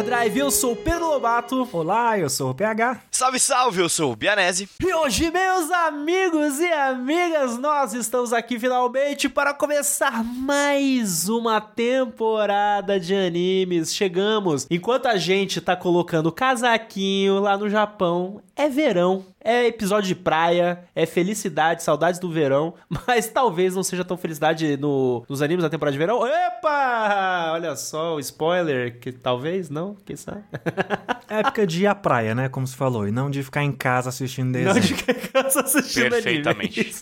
Overdrive, eu sou o Pedro Lobato. Olá, eu sou o PH. Salve, salve, eu sou o Bianese. E hoje, meus amigos e amigas, nós estamos aqui finalmente para começar mais uma temporada de animes. Chegamos, enquanto a gente tá colocando casaquinho lá no Japão, é verão. É episódio de praia, é felicidade, saudades do verão, mas talvez não seja tão felicidade nos animes da temporada de verão. Epa! Olha só, o spoiler, que talvez, não? Quem sabe? É época de ir à praia, né? Como você falou, e não de ficar em casa assistindo desenho. Não de ficar em casa assistindo Perfeitamente. animes.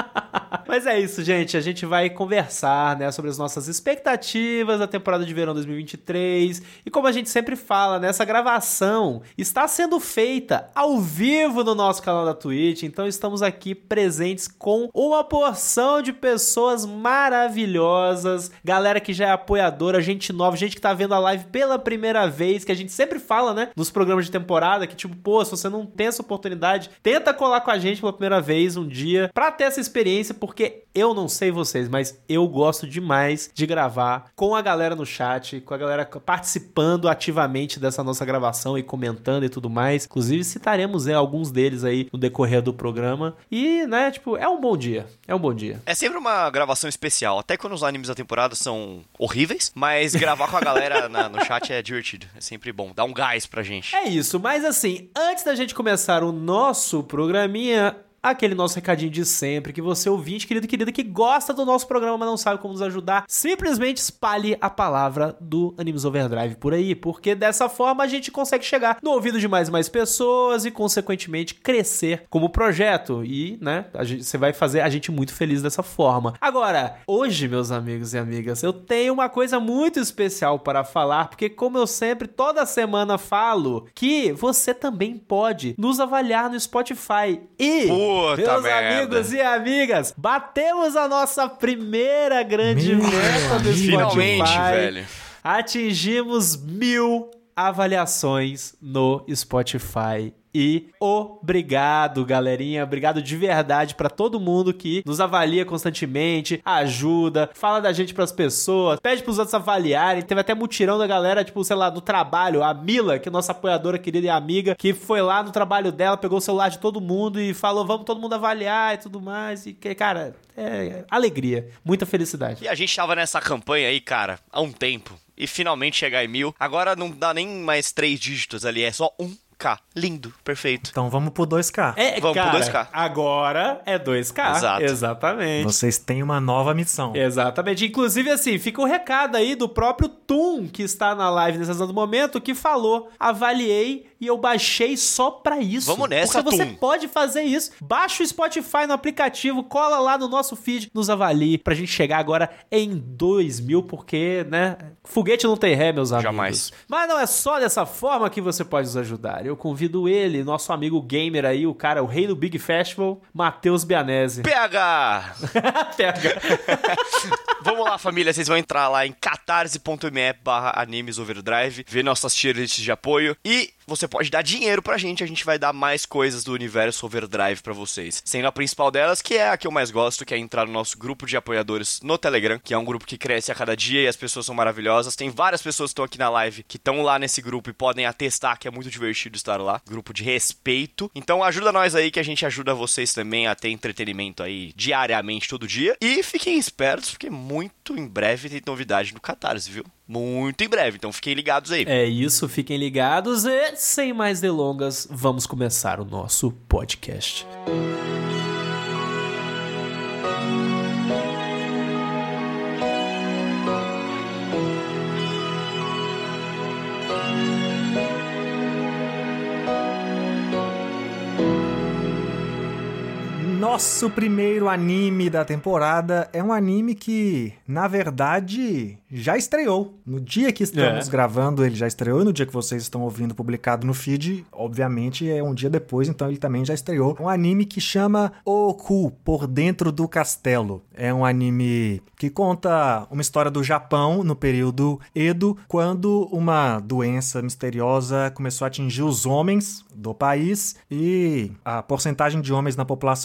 Mas é isso, gente. A gente vai conversar, né, sobre as nossas expectativas da temporada de verão 2023. E como a gente sempre fala, né, essa gravação está sendo feita ao vivo no nosso canal da Twitch. Então estamos aqui presentes com uma porção de pessoas maravilhosas. Galera que já é apoiadora, gente nova, gente que tá vendo a live pela primeira vez, que a gente sempre fala, né, nos programas de temporada, que tipo, pô, se você não tem essa oportunidade, tenta colar com a gente pela primeira vez um dia, pra ter essa experiência, porque eu não sei vocês, mas eu gosto demais de gravar com a galera no chat, com a galera participando ativamente dessa nossa gravação e comentando e tudo mais. Inclusive, citaremos alguns deles aí no decorrer do programa. E, né, tipo, é um bom dia. É um bom dia. É sempre uma gravação especial, até quando os animes da temporada são horríveis, mas gravar com a galera no chat é divertido. É sempre bom, dá um gás pra gente. É isso, mas assim, antes da gente começar o nosso programinha, aquele nosso recadinho de sempre, que você ouvinte, querido e querida, que gosta do nosso programa, mas não sabe como nos ajudar, simplesmente espalhe a palavra do Animes Overdrive por aí, porque dessa forma a gente consegue chegar no ouvido de mais e mais pessoas e, consequentemente, crescer como projeto. E, né, você vai fazer a gente muito feliz dessa forma. Agora, hoje, meus amigos e amigas, eu tenho uma coisa muito especial para falar, porque, como eu sempre, toda semana falo, que você também pode nos avaliar no Spotify. E... meus amigos e amigas, batemos a nossa primeira grande meta do Spotify. Finalmente, velho. Atingimos 1000 avaliações no Spotify. E obrigado, galerinha. Obrigado de verdade pra todo mundo que nos avalia constantemente, ajuda, fala da gente pras pessoas, pede pros outros avaliarem. Teve até mutirão da galera, tipo, sei lá, do trabalho. A Mila, que é nossa apoiadora querida e amiga, que foi lá no trabalho dela, pegou o celular de todo mundo e falou, vamos todo mundo avaliar e tudo mais. E, cara, é alegria, muita felicidade. E a gente tava nessa campanha aí, cara, há um tempo. E finalmente chegar em 1000. Agora não dá nem mais 3 dígitos ali, é só 1K. Lindo, perfeito. Então vamos pro 2K. Vamos cara, pro 2K. Agora é 2K. Exato. Exatamente. Vocês têm uma nova missão. Exatamente. Inclusive, assim, fica o recado aí do próprio Tum, que está na live nesse exato momento, que falou, avaliei e eu baixei só pra isso. Vamos nessa, porque você Tum. pode fazer isso. Baixa o Spotify no aplicativo, cola lá no nosso feed, nos avalie, pra gente chegar agora em 2000, porque, né, foguete não tem ré, meus amigos. Jamais. Mas não é só dessa forma que você pode nos ajudar. Eu convido ele, nosso amigo gamer aí, o cara, o rei do Big Festival, Matheus Bianese. PH! Pega. Vamos lá, família, vocês vão entrar lá em catarse.me/animesoverdrive, ver nossas tier lists de apoio e você pode dar dinheiro pra gente, a gente vai dar mais coisas do universo Overdrive pra vocês. Sendo a principal delas, que é a que eu mais gosto, que é entrar no nosso grupo de apoiadores no Telegram, que é um grupo que cresce a cada dia e as pessoas são maravilhosas. Tem várias pessoas que estão aqui na live que estão lá nesse grupo e podem atestar que é muito divertido estar lá. Grupo de respeito. Então ajuda nós aí que a gente ajuda vocês também a ter entretenimento aí diariamente, todo dia. E fiquem espertos, porque muito em breve tem novidade no Catarse, viu? Muito em breve, então fiquem ligados aí. É isso, fiquem ligados e, sem mais delongas, vamos começar o nosso podcast. Nosso primeiro anime da temporada é um anime que, na verdade, já estreou. No dia que estamos gravando, ele já estreou. E no dia que vocês estão ouvindo publicado no feed, obviamente, é um dia depois, então ele também já estreou. Um anime que chama Oku, Por Dentro do Castelo. É um anime que conta uma história do Japão no período Edo, quando uma doença misteriosa começou a atingir os homens do país e a porcentagem de homens na população ficou muito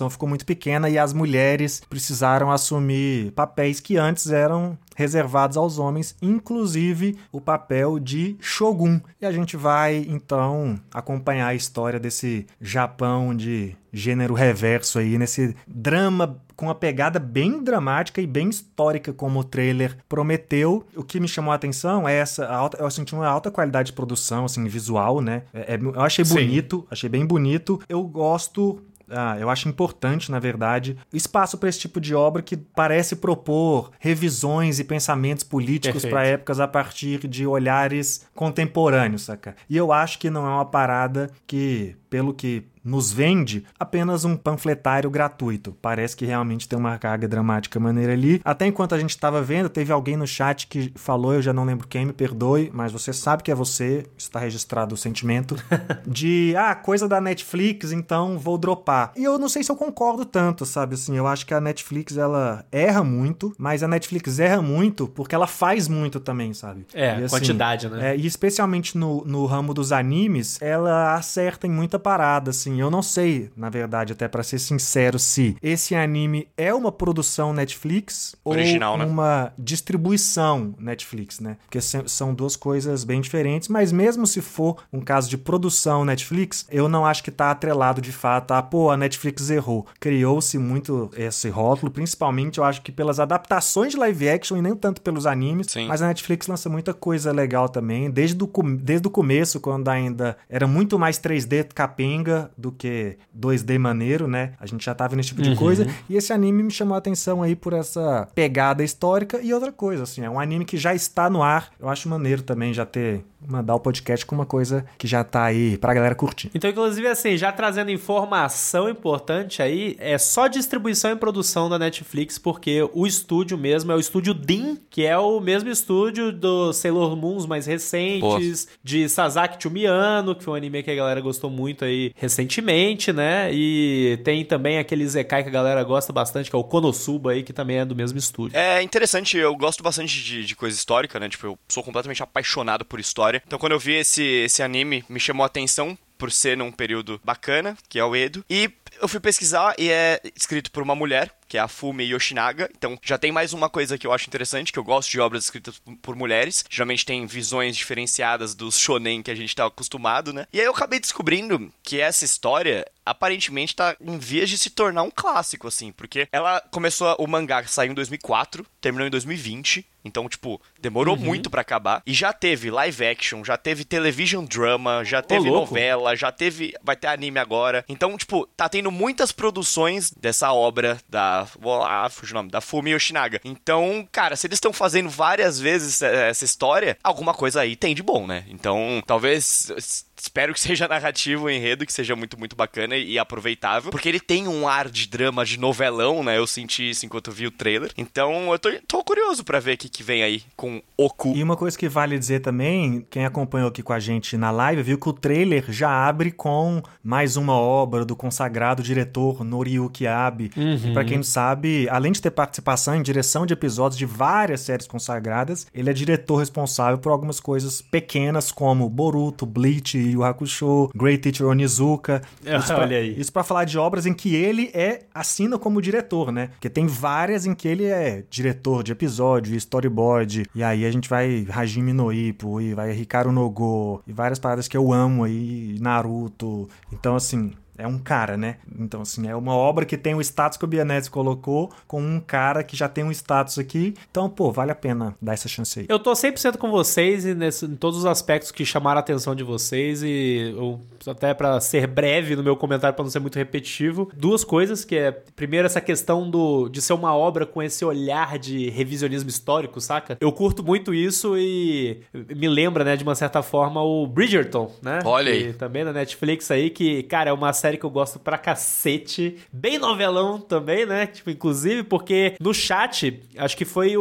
pequena e as mulheres precisaram assumir papéis que antes eram reservados aos homens, inclusive o papel de Shogun. E a gente vai, então, acompanhar a história desse Japão de gênero reverso aí, nesse drama com uma pegada bem dramática e bem histórica, como o trailer prometeu. O que me chamou a atenção é eu senti uma alta qualidade de produção, assim, visual, né? Eu achei bonito, achei bem bonito. Eu gosto... eu acho importante, na verdade, espaço para esse tipo de obra que parece propor revisões e pensamentos políticos para épocas a partir de olhares contemporâneos, saca? E eu acho que não é uma parada que, pelo que nos vende, apenas um panfletário gratuito. Parece que realmente tem uma carga dramática maneira ali. Até enquanto a gente estava vendo, teve alguém no chat que falou, eu já não lembro quem, me perdoe, mas você sabe que é você, está registrado o sentimento, de, coisa da Netflix, então vou dropar. E eu não sei se eu concordo tanto, sabe? Assim, eu acho que a Netflix, ela erra muito, mas a Netflix erra muito porque ela faz muito também, sabe? E, assim, quantidade, né? E especialmente no ramo dos animes, ela acerta em muita parada, assim. Eu não sei, na verdade, até pra ser sincero, se esse anime é uma produção Netflix original, ou uma distribuição Netflix, né? Porque são duas coisas bem diferentes, mas mesmo se for um caso de produção Netflix, eu não acho que tá atrelado de fato a, a Netflix errou. Criou-se muito esse rótulo, principalmente eu acho que pelas adaptações de live action e nem tanto pelos animes. Sim. Mas a Netflix lança muita coisa legal também, desde o começo, quando ainda era muito mais 3D capenga do que 2D maneiro, né? A gente já tava nesse tipo de coisa. E esse anime me chamou a atenção aí por essa pegada histórica e outra coisa, assim, é um anime que já está no ar. Eu acho maneiro também já mandar o podcast com uma coisa que já tá aí pra galera curtir. Então, inclusive, assim, já trazendo informação importante aí, é só distribuição e produção da Netflix, porque o estúdio mesmo é o estúdio DIN, que é o mesmo estúdio do Sailor Moons mais recentes, de Sasaki Chumiano, que foi um anime que a galera gostou muito aí recentemente, né? E tem também aquele Zekai que a galera gosta bastante, que é o Konosuba aí, que também é do mesmo estúdio. É interessante, eu gosto bastante de coisa histórica, né? Tipo, eu sou completamente apaixonado por história. Então, quando eu vi esse anime, me chamou a atenção por ser num período bacana, que é o Edo. E eu fui pesquisar e é escrito por uma mulher, que é a Fumi Yoshinaga. Então, já tem mais uma coisa que eu acho interessante, que eu gosto de obras escritas por mulheres. Geralmente tem visões diferenciadas dos shonen que a gente tá acostumado, né? E aí eu acabei descobrindo que essa história aparentemente tá em vias de se tornar um clássico, assim, porque ela começou, o mangá saiu em 2004, terminou em 2020, então, tipo, demorou muito pra acabar, e já teve live action, já teve television drama, já teve novela, vai ter anime agora, então, tipo, tá tendo muitas produções dessa obra fugiu o nome, da Fumi Yoshinaga. Então, cara, se eles estão fazendo várias vezes essa história, alguma coisa aí tem de bom, né? Então, talvez... Espero que seja narrativo o enredo, que seja muito, muito bacana e aproveitável. Porque ele tem um ar de drama, de novelão, né? Eu senti isso enquanto eu vi o trailer. Então, eu tô curioso pra ver o que vem aí com Oku. E uma coisa que vale dizer também, quem acompanhou aqui com a gente na live, viu que o trailer já abre com mais uma obra do consagrado diretor Noriyuki Abe. E pra quem não sabe, além de ter participação em direção de episódios de várias séries consagradas, ele é diretor responsável por algumas coisas pequenas, como Boruto, Bleach, Yu Hakusho, Great Teacher Onizuka. Olha aí. Isso pra falar de obras em que ele assina como diretor, né? Porque tem várias em que ele é diretor de episódio, storyboard, e aí a gente vai Hajime no Ippo, e vai Hikaru no Go, e várias paradas que eu amo aí, Naruto. Então, assim... É um cara, né? Então, assim, é uma obra que tem o status que o Bianese colocou com um cara que já tem um status aqui. Então, vale a pena dar essa chance aí. Eu tô 100% com vocês em todos os aspectos que chamaram a atenção de vocês e até pra ser breve no meu comentário, pra não ser muito repetitivo, duas coisas, que é, primeiro, essa questão de ser uma obra com esse olhar de revisionismo histórico, saca? Eu curto muito isso e me lembra, né, de uma certa forma, o Bridgerton, né? Olha aí. Também na Netflix aí, que, cara, é uma série que eu gosto pra cacete. Bem novelão também, né? Tipo, inclusive, porque no chat, acho que foi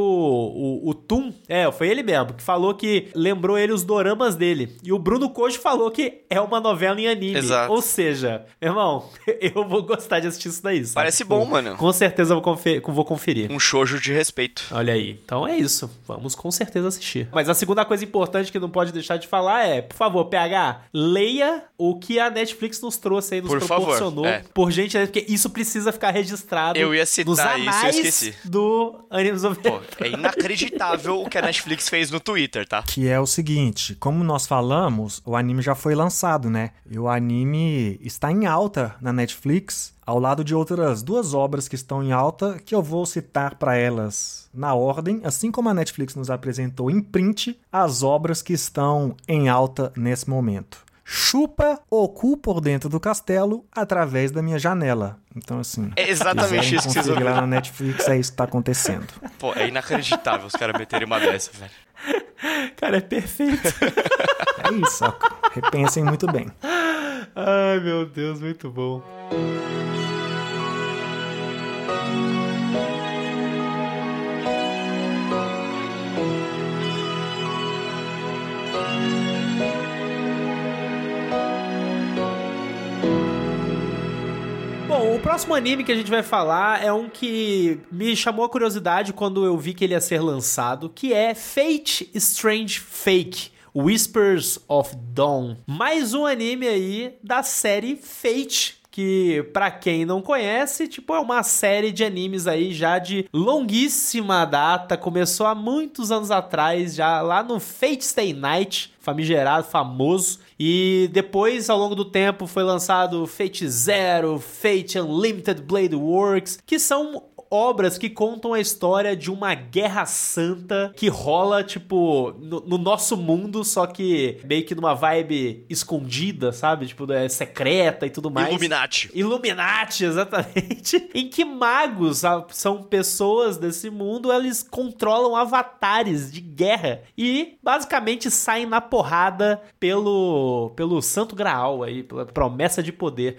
o Tum, foi ele mesmo, que falou que lembrou ele os doramas dele. E o Bruno Kojo falou que é uma novela em anime. Exato. Ou seja, meu irmão, eu vou gostar de assistir isso daí, sabe? Parece bom, mano. Com certeza eu vou conferir. Um shoujo de respeito. Olha aí. Então é isso. Vamos com certeza assistir. Mas a segunda coisa importante que não pode deixar de falar é, por favor, PH, leia o que a Netflix nos trouxe aí nos Por proporcionou. favor, por gente, porque isso precisa ficar registrado. Eu ia citar nos anais isso, eu esqueci. do Animes Overdrive. Pô, é inacreditável o que a Netflix fez no Twitter, tá? Que é o seguinte, como nós falamos, o anime já foi lançado, né? E o anime está em alta na Netflix, ao lado de outras 2 obras que estão em alta, que eu vou citar para elas na ordem, assim como a Netflix nos apresentou em print as obras que estão em alta nesse momento. Chupa o cu por dentro do castelo através da minha janela. Então, assim, É exatamente isso que vocês ouviram. ouviram. Lá na Netflix, é isso que tá acontecendo. Pô, é inacreditável os caras meterem uma dessa, velho. Cara, é perfeito. É isso, ó. Repensem muito bem. Ai, meu Deus, muito bom. Bom, o próximo anime que a gente vai falar é um que me chamou a curiosidade quando eu vi que ele ia ser lançado, que é Fate Strange Fake. Whispers of Dawn. Mais um anime aí da série Fate, que pra quem não conhece, tipo, é uma série de animes aí já de longuíssima data, começou há muitos anos atrás, já lá no Fate Stay Night, famigerado, famoso, e depois, ao longo do tempo, foi lançado Fate Zero, Fate Unlimited Blade Works, que são obras que contam a história de uma guerra santa que rola, tipo, no nosso mundo, só que meio que numa vibe escondida, sabe? Tipo, secreta e tudo mais. Illuminati, exatamente. Em que magos são pessoas desse mundo, eles controlam avatares de guerra e basicamente saem na porrada pelo Santo Graal aí, pela promessa de poder.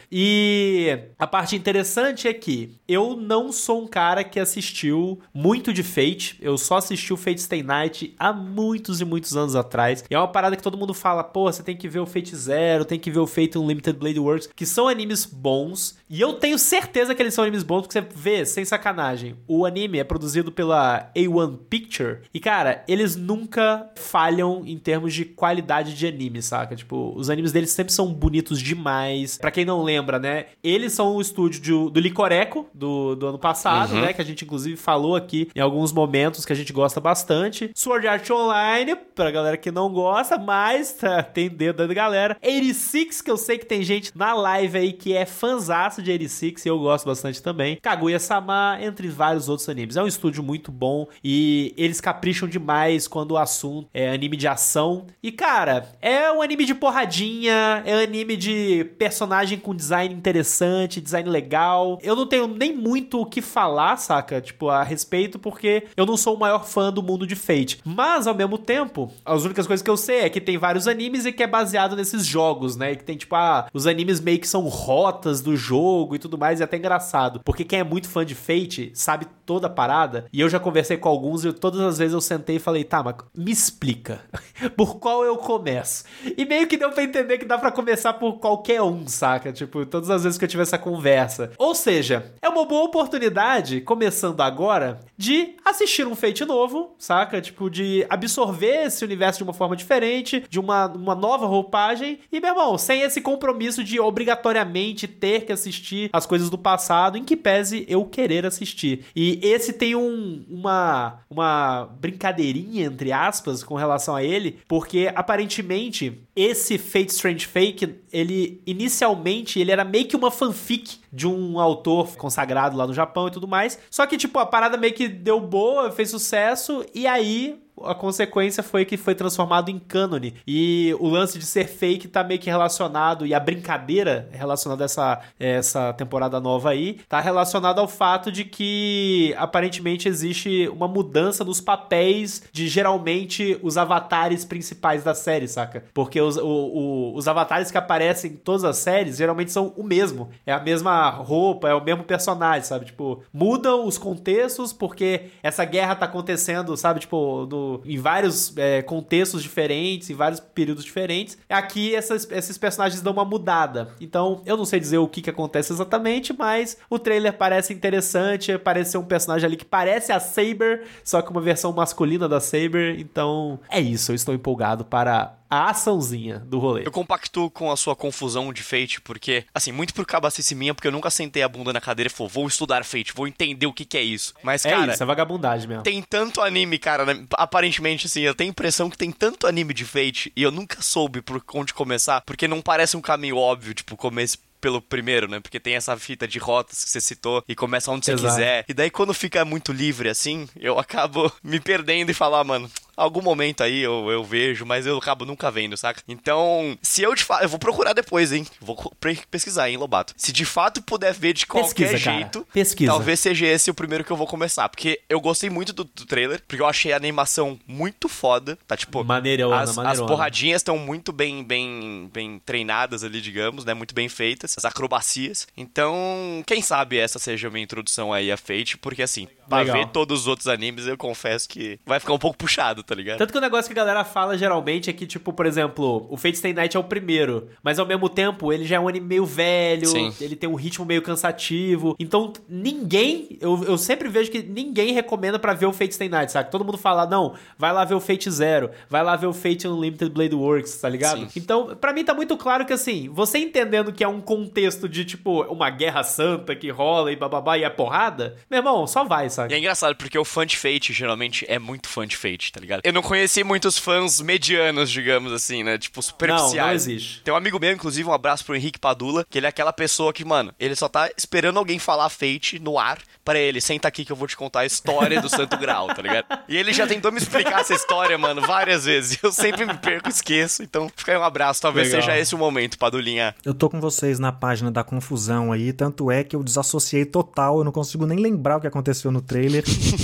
E a parte interessante é que eu não sou um cara que assistiu muito de Fate. Eu só assisti o Fate Stay Night há muitos e muitos anos atrás. E é uma parada que todo mundo fala, pô, você tem que ver o Fate Zero, tem que ver o Fate Unlimited Blade Works, que são animes bons. E eu tenho certeza que eles são animes bons, porque você vê, sem sacanagem, o anime é produzido pela A1 Picture. E, cara, eles nunca falham em termos de qualidade de anime, saca? Tipo, os animes deles sempre são bonitos demais. Pra quem não lembra, né? Eles são o estúdio do Licoreco, do ano passado, né? Que a gente, inclusive, falou aqui em alguns momentos que a gente gosta bastante. Sword Art Online, pra galera que não gosta, mas tem dedo da galera. 86, que eu sei que tem gente na live aí que é fãzaço de 86 e eu gosto bastante também. Kaguya-sama, entre vários outros animes. É um estúdio muito bom e eles capricham demais quando o assunto é anime de ação. E, cara, é um anime de porradinha, é um anime de personagem com design interessante, design legal. Eu não tenho nem muito o que falar, saca? Tipo, a respeito, porque eu não sou o maior fã do mundo de Fate. Mas, ao mesmo tempo, as únicas coisas que eu sei é que tem vários animes e que é baseado nesses jogos, né? E que tem, tipo, os animes meio que são rotas do jogo e tudo mais, e é até engraçado. Porque quem é muito fã de Fate sabe toda a parada. E eu já conversei com alguns e todas as vezes eu sentei e falei, tá, mas me explica. Por qual eu começo? E meio que deu pra entender que dá pra começar por qualquer um, saca? Tipo, todas as vezes que eu tive essa conversa. Ou seja, é uma boa oportunidade, começando agora, de assistir um Fate novo, saca? Tipo, de absorver esse universo de uma forma diferente, de uma nova roupagem. E, meu irmão, sem esse compromisso de obrigatoriamente ter que assistir as coisas do passado, em que pese eu querer assistir. E esse tem uma brincadeirinha, entre aspas, com relação a ele, porque aparentemente esse Fate Strange Fake, ele inicialmente ele era meio que uma fanfic de um autor consagrado lá no Japão e tudo mais. Só que, tipo, a parada meio que deu boa, fez sucesso, e aí a consequência foi que foi transformado em cânone. E o lance de ser fake tá meio que relacionado, e a brincadeira relacionada a essa temporada nova aí, tá relacionada ao fato de que aparentemente existe uma mudança nos papéis de geralmente os avatares principais da série, saca? Porque os avatares que aparecem em todas as séries geralmente são o mesmo. É a mesma roupa, é o mesmo personagem, sabe? Tipo, mudam os contextos porque essa guerra tá acontecendo, sabe? Tipo, em vários contextos diferentes, em vários períodos diferentes. Aqui esses personagens dão uma mudada. Então, eu não sei dizer o que acontece exatamente, mas o trailer parece interessante, parece ser um personagem ali que parece a Saber, só que uma versão masculina da Saber. Então, é isso, eu estou empolgado para a açãozinha do rolê. Eu compactuo com a sua confusão de Fate, porque, assim, muito por cabacice minha, porque eu nunca sentei a bunda na cadeira e falei, vou estudar Fate, vou entender o que é isso. Mas, cara... Isso, é vagabundagem mesmo. Tem tanto anime, cara, né? Aparentemente, assim, eu tenho a impressão que tem tanto anime de Fate, e eu nunca soube por onde começar, porque não parece um caminho óbvio, tipo, começo pelo primeiro, né? Porque tem essa fita de rotas que você citou e começa onde você quiser. E daí quando fica muito livre assim, eu acabo me perdendo e falar, mano, algum momento aí eu vejo, mas eu acabo nunca vendo, saca? Então, se eu de fato... Eu vou procurar depois, hein? Vou pesquisar, hein, Lobato? Se de fato puder ver de qualquer jeito, talvez seja esse o primeiro que eu vou começar. Porque eu gostei muito do trailer, porque eu achei a animação muito foda. Tá, tipo... Maneirona. As porradinhas estão muito bem treinadas ali, digamos, né? Muito bem feitas. As acrobacias. Então, quem sabe essa seja a minha introdução aí a Fate, porque assim, pra ver todos os outros animes, eu confesso que vai ficar um pouco puxado, tá ligado? Tanto que o negócio que a galera fala geralmente é que, tipo, por exemplo, o Fate Stay Night é o primeiro, mas ao mesmo tempo ele já é um anime meio velho, Sim. Ele tem um ritmo meio cansativo, então ninguém, eu sempre vejo que ninguém recomenda pra ver o Fate Stay Night, sabe? Todo mundo fala, não, vai lá ver o Fate Zero, vai lá ver o Fate Unlimited Blade Works, tá ligado? Sim. Então, pra mim tá muito claro que, assim, você entendendo que é um contexto de, tipo, uma guerra santa que rola e bababá e é porrada, meu irmão, só vai, sabe? E é engraçado, porque o fã de Fate geralmente é muito fã de Fate, tá ligado? Eu não conheci muitos fãs medianos, digamos assim, né? Tipo, superficiais. Não existe. Tem um amigo meu, inclusive, um abraço pro Henrique Padula, que ele é aquela pessoa que, mano, ele só tá esperando alguém falar Fate no ar pra ele, senta aqui que eu vou te contar a história do Santo Graal, tá ligado? E ele já tentou me explicar essa história, mano, várias vezes. Eu sempre me perco e esqueço, então fica aí um abraço. Talvez seja esse o momento, Padulinha. Eu tô com vocês na página da confusão aí, tanto é que eu desassociei total, eu não consigo nem lembrar o que aconteceu no trailer.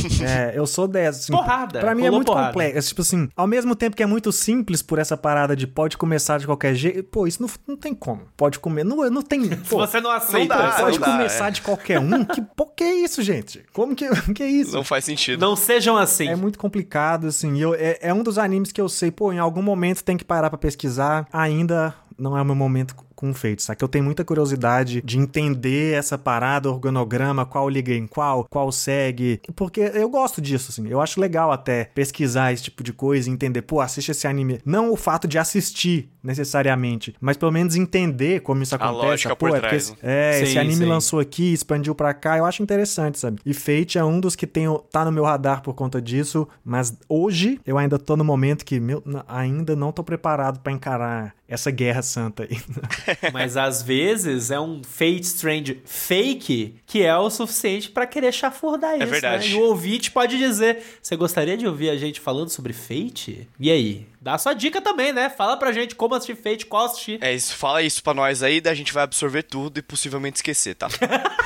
Eu sou dessa, assim, porrada. Pra mim é muito porrada. complexo. Tipo assim, ao mesmo tempo que é muito simples por essa parada de pode começar de qualquer jeito, pô, isso não tem como. Pode comer, não tem. Pô, Se você não aceita, não dá, pode não dá, começar de qualquer um. Que é isso, gente? Como que é isso? Não faz sentido. não sejam assim. É muito complicado, assim. É um dos animes que eu sei, pô, em algum momento tem que parar pra pesquisar. Ainda não é o meu momento com Fate, sabe? Eu tenho muita curiosidade de entender essa parada, organograma, qual liga em qual segue, porque eu gosto disso, assim. Eu acho legal até pesquisar esse tipo de coisa e entender, pô, assiste esse anime. Não o fato de assistir, necessariamente, mas pelo menos entender como isso acontece. A lógica por trás. Porque, esse anime lançou aqui, expandiu pra cá, eu acho interessante, sabe? E Fate é um dos que tá no meu radar por conta disso, mas hoje eu ainda tô no momento que ainda não tô preparado pra encarar essa guerra santa aí. Mas às vezes é um Fate Strange fake que é o suficiente pra querer chafurdar isso, verdade. né? E o ouvinte pode dizer, você gostaria de ouvir a gente falando sobre Fate? E aí? Dá a sua dica também, né? Fala pra gente como assistir Fate, qual assistir. É isso, fala isso pra nós aí, daí a gente vai absorver tudo e possivelmente esquecer, tá?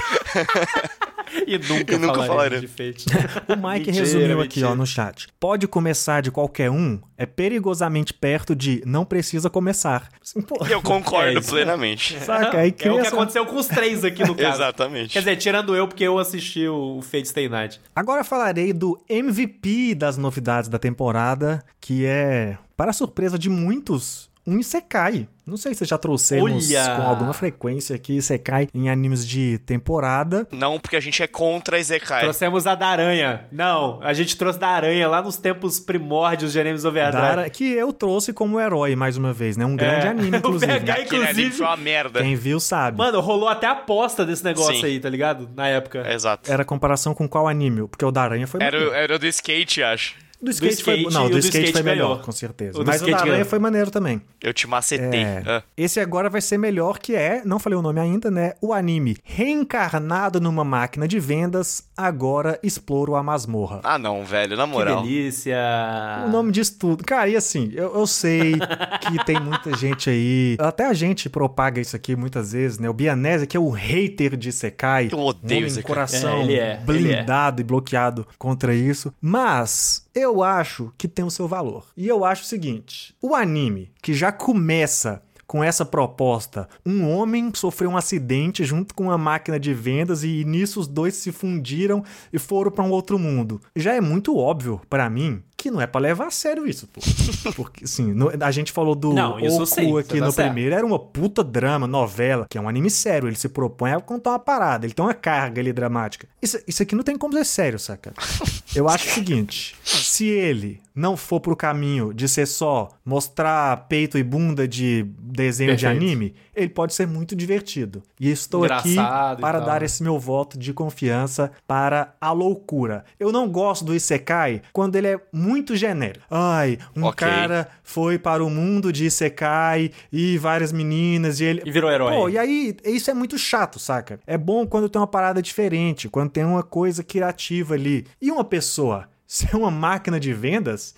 E nunca falaremos de Fate. O Mike resumiu aqui, ó, no chat. Pode começar de qualquer um, é perigosamente perto de não precisa começar. Assim, pô, Eu concordo plenamente. saca? Aí É o que aconteceu com os três aqui no caso. Exatamente. Quer dizer, tirando eu, porque eu assisti o Fate Stay Night. Agora falarei do MVP das novidades da temporada, que é, para a surpresa de muitos, um Isekai. Não sei se já trouxemos com alguma frequência aqui Isekai em animes de temporada. Não, porque a gente é contra Isekai. Trouxemos a da Aranha. Não, a gente trouxe da Aranha lá nos tempos primórdios de Animes Overdrive. Que eu trouxe como herói, mais uma vez, né? Um grande anime, inclusive. O BH, Aquele anime foi uma merda. Quem viu sabe. Mano, rolou até aposta desse negócio Sim. aí, tá ligado? Na época. Exato. Era comparação com qual anime? Porque o da Aranha foi maneiro. Era do skate, acho. Do skate foi... skate, Não, e do o skate foi melhor, ganhou. com certeza. O do Mas o skate da Aranha ganhou. foi maneiro também. Eu te macetei. Esse agora vai ser melhor, que é, não falei o nome ainda, né? O anime Reencarnado numa Máquina de Vendas, agora exploro a masmorra. Ah, não, velho, na Que moral. delícia. O nome disso tudo. Cara, e assim, eu sei que tem muita gente aí, até a gente propaga isso aqui muitas vezes, né? O Bianese, que é o hater de Isekai. Eu odeio um Isekai. coração Ele é. blindado e bloqueado contra isso. Mas eu acho que tem o seu valor. E eu acho o seguinte, o anime que já começa com essa proposta, um homem sofreu um acidente junto com uma máquina de vendas e nisso os dois se fundiram e foram para um outro mundo. Já é muito óbvio para mim que não é pra levar a sério isso, pô. Porque, assim, a gente falou do Não, isso sim, Oku aqui tá no certo. primeiro, era uma puta drama, novela, que é um anime sério, ele se propõe a contar uma parada, ele tem uma carga ali dramática. Isso aqui não tem como ser sério, saca? Eu acho o seguinte, se ele não for pro caminho de ser só mostrar peito e bunda de desenho de Perfeito. anime, ele pode ser muito divertido. E estou aqui Engraçado e para tal, dar né? esse meu voto de confiança para a loucura. Eu não gosto do Isekai quando ele é muito genérico. Ai, Ok. cara foi para o mundo de Isekai e várias meninas e ele... E virou herói. Pô, e aí, isso é muito chato, saca? É bom quando tem uma parada diferente, quando tem uma coisa criativa ali. E uma pessoa ser uma máquina de vendas,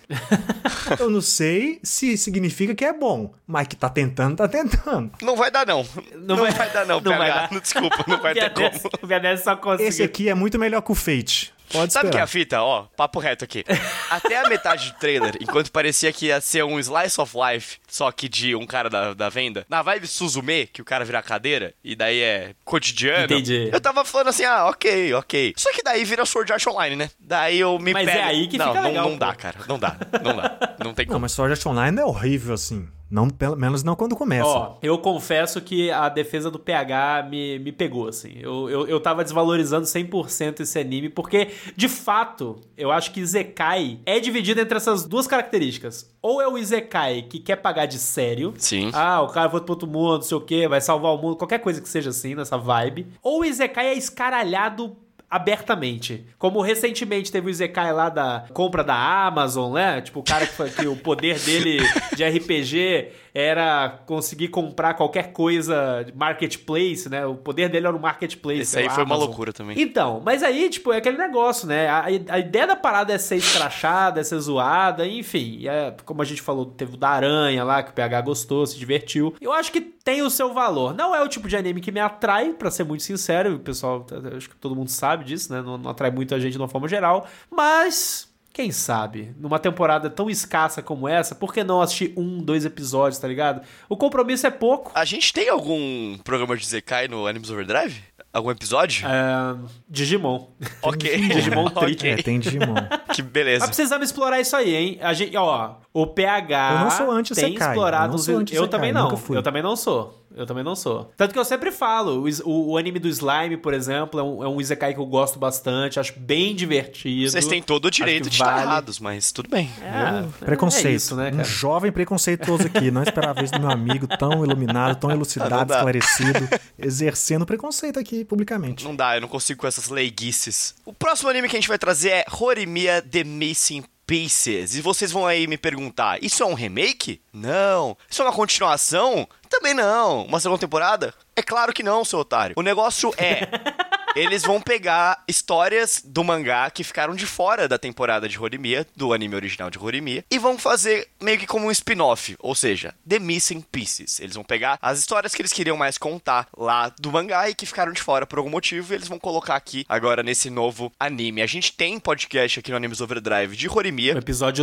eu não sei se significa que é bom, mas que tá tentando, tá tentando. Não vai dar, não. Não vai dar, não, não vai PH. dar. Desculpa, não vai ter como. O Vianese só conseguiu. Esse aqui é muito melhor que o Fate. Pode Sabe o que é a esperar. fita? Ó, papo reto aqui. Até a metade do trailer, enquanto parecia que ia ser um slice of life, só que de um cara da venda, na vibe Suzume, que o cara vira cadeira, e daí é cotidiano. Entendi. Eu tava falando assim, ok. Só que daí vira Sword Art Online, né? Daí eu me Mas pego... é aí que não, fica legal, não pô. dá, cara. Não dá. Não tem Não, como. mas Sword Art Online é horrível assim. Não, pelo menos não quando começa. Ó, eu confesso que a defesa do PH me pegou, assim. Eu tava desvalorizando 100% esse anime, porque, de fato, eu acho que Isekai é dividido entre essas duas características. Ou é o Isekai que quer pagar de sério. Sim. Ah, o cara foi pro outro mundo, não sei o quê, vai salvar o mundo, qualquer coisa que seja assim, nessa vibe. Ou o Isekai é escaralhado abertamente. Como recentemente teve o Isekai lá da compra da Amazon, né? Tipo, o cara que o poder dele de RPG era conseguir comprar qualquer coisa de marketplace, né? O poder dele era o marketplace. Esse aí o foi uma Amazon. loucura também. Então, mas aí, tipo, é aquele negócio, né? A ideia da parada é ser escrachada, é ser zoada, enfim. Como a gente falou, teve o da Aranha lá, que o PH gostou, se divertiu. Eu acho que tem o seu valor. Não é o tipo de anime que me atrai, pra ser muito sincero. O pessoal, acho que todo mundo sabe disso, né? Não atrai muito a gente de uma forma geral. Mas... quem sabe, numa temporada tão escassa como essa, por que não assistir 2 episódios, tá ligado? O compromisso é pouco. A gente tem algum programa de Zekai no Animes Overdrive? Algum episódio? Digimon. Ok. Digimon Tri. Ok. Tem Digimon. Que beleza. Mas precisamos explorar isso aí, hein? A gente, ó, o PH Eu não sou anti-Isekai, tem explorado... eu não sou anti-Isekai, Eu também não. nunca fui. Eu também não sou. Tanto que eu sempre falo, o anime do Slime, por exemplo, é um Isekai que eu gosto bastante, acho bem divertido. Vocês têm todo o direito Acho de que estar vale. errados, mas tudo bem. Preconceito. É isso, né, Um cara? jovem preconceituoso aqui. Não esperava isso do meu amigo, tão iluminado, tão Não elucidado, dá. esclarecido, exercendo preconceito aqui publicamente. Não dá, eu não consigo com essas leiguices. O próximo anime que a gente vai trazer é Horimiya The Missing Pieces. E vocês vão aí me perguntar, isso é um remake? Não. Isso é uma continuação? Também não. Uma segunda temporada? É claro que não, seu otário. O negócio é... eles vão pegar histórias do mangá que ficaram de fora da temporada de Horimiya, do anime original de Horimiya, e vão fazer meio que como um spin-off, ou seja, The Missing Pieces. Eles vão pegar as histórias que eles queriam mais contar lá do mangá e que ficaram de fora por algum motivo, e eles vão colocar aqui agora nesse novo anime. A gente tem podcast aqui no Animes Overdrive de O Horimiya. episódio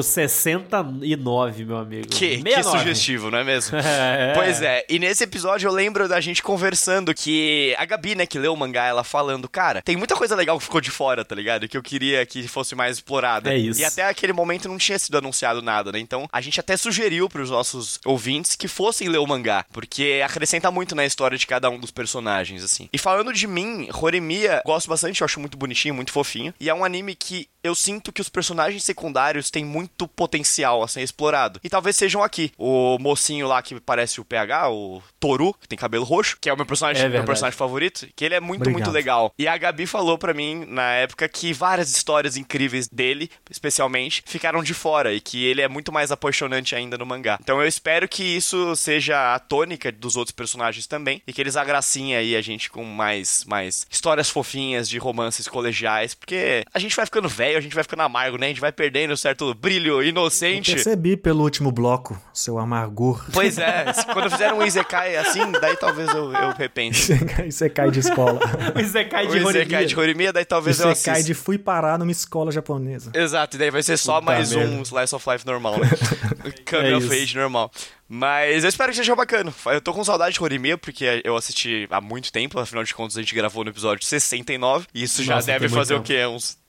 69, meu amigo. Que 69. sugestivo, não é mesmo? É. Pois é, e nesse episódio eu lembro da gente conversando que a Gabi, né, que leu o mangá, ela falando, cara, tem muita coisa legal que ficou de fora, tá ligado? Que eu queria que fosse mais explorada. É isso. E até aquele momento não tinha sido anunciado nada, né? Então a gente até sugeriu pros nossos ouvintes que fossem ler o mangá, porque acrescenta muito na história de cada um dos personagens, assim. E falando de mim, Horimiya, gosto bastante, eu acho muito bonitinho, muito fofinho. E é um anime que eu sinto que os personagens secundários têm muito potencial a ser explorado. E talvez sejam aqui. O mocinho lá que parece o PH, o Toru, que tem cabelo roxo, que é o meu personagem, É verdade. favorito, que ele é muito, Obrigado. muito legal. E a Gabi falou pra mim, na época, que várias histórias incríveis dele, especialmente, ficaram de fora e que ele é muito mais apaixonante ainda no mangá. Então eu espero que isso seja a tônica dos outros personagens também e que eles agraciem aí a gente com mais histórias fofinhas de romances colegiais, porque a gente vai ficando velho, a gente vai ficando amargo, né? A gente vai perdendo um certo brilho inocente. Percebi pelo último bloco, seu amargor. Pois é, quando fizeram um Isekai assim, daí talvez eu repense. Você cai de escola. O Isekai de O Isekai de Horimiya. Horimiya, daí talvez eu Você assista. cai de fui parar numa escola japonesa. Exato, e daí vai ser só Puta mais merda. um Slice of Life normal, né? Coming É of isso. Age normal. Mas eu espero que seja bacana. Eu tô com saudade de Horimiya, porque eu assisti há muito tempo, afinal de contas a gente gravou no episódio 69, e isso já Nossa, deve tem muito fazer o tempo. quê? Uns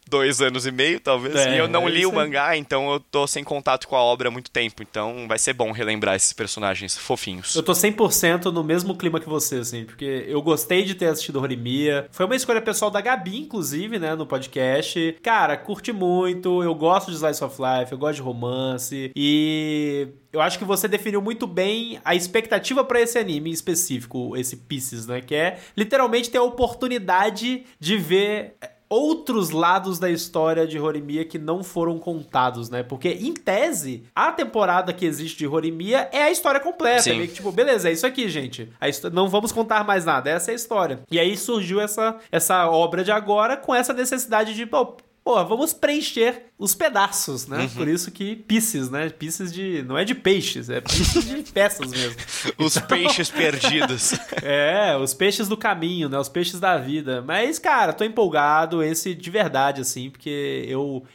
2 anos e meio, talvez. E eu não li o mangá, então eu tô sem contato com a obra há muito tempo. Então vai ser bom relembrar esses personagens fofinhos. Eu tô 100% no mesmo clima que você, assim, porque eu gostei de ter assistido Horimiya. Foi uma escolha pessoal da Gabi, inclusive, né, no podcast. Cara, curti muito, eu gosto de Slice of Life, eu gosto de romance, e eu acho que você definiu muito bem a expectativa pra esse anime em específico, esse Pieces, né, que é literalmente ter a oportunidade de ver outros lados da história de Horimiya que não foram contados, né? Porque, em tese, a temporada que existe de Horimiya é a história completa. Sim. É meio que, tipo, beleza, é isso aqui, gente. Não vamos contar mais nada, essa é a história. E aí surgiu essa obra de agora com essa necessidade de, pô, vamos preencher os pedaços, né? Por isso que pieces, né? Pieces de... Não é de peixes, é pieces de peças mesmo. Os peixes perdidos. Os peixes do caminho, né? Os peixes da vida. Mas, cara, tô empolgado, esse de verdade, assim, porque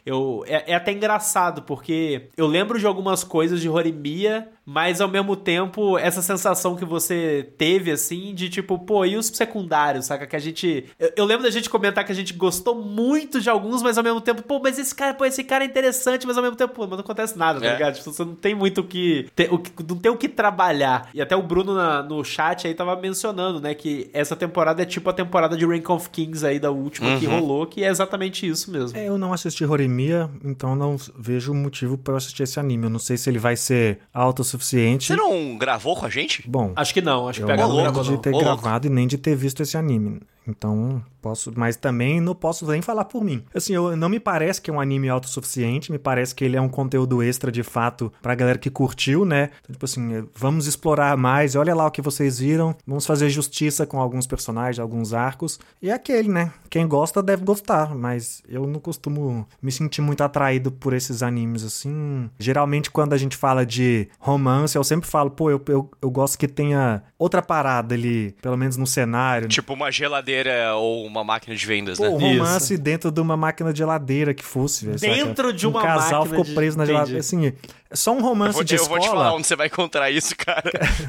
é até engraçado, porque eu lembro de algumas coisas de Horimiya, mas ao mesmo tempo, essa sensação que você teve, assim, de tipo, pô, e os secundários, saca? Que a gente... Eu lembro da gente comentar que a gente gostou muito de alguns, mas ao mesmo tempo, pô, mas esse cara é interessante, mas ao mesmo tempo, pô, mas não acontece nada, tá ligado? Tipo, você não tem muito não tem o que trabalhar. E até o Bruno no chat aí tava mencionando, né, que essa temporada é tipo a temporada de Rank of Kings aí, da última que rolou, que é exatamente isso mesmo. Eu não assisti Horimiya, então não vejo motivo pra eu assistir esse anime. Eu não sei se ele vai ser autossuficiente. Você não gravou com a gente? Bom, acho que não, acho que eu pega não lembro louco, de ter gravado e nem de ter visto esse anime. Então, mas também não posso nem falar por mim. Assim, não me parece que é um anime autossuficiente, me parece que ele é um conteúdo extra de fato pra galera que curtiu, né? Então, tipo assim, vamos explorar mais, olha lá o que vocês viram, vamos fazer justiça com alguns personagens, alguns arcos. E é aquele, né? Quem gosta deve gostar, mas eu não costumo me sentir muito atraído por esses animes, assim. Geralmente, quando a gente fala de romance, eu sempre falo, pô, eu gosto que tenha outra parada ali, pelo menos no cenário. Tipo uma geladeira ou uma máquina de vendas, né? Pô, romance dentro de uma máquina de geladeira que fosse. Dentro de uma máquina. Um casal ficou preso na geladeira. Assim, só um romance de escola. Eu vou te falar onde você vai encontrar isso, cara.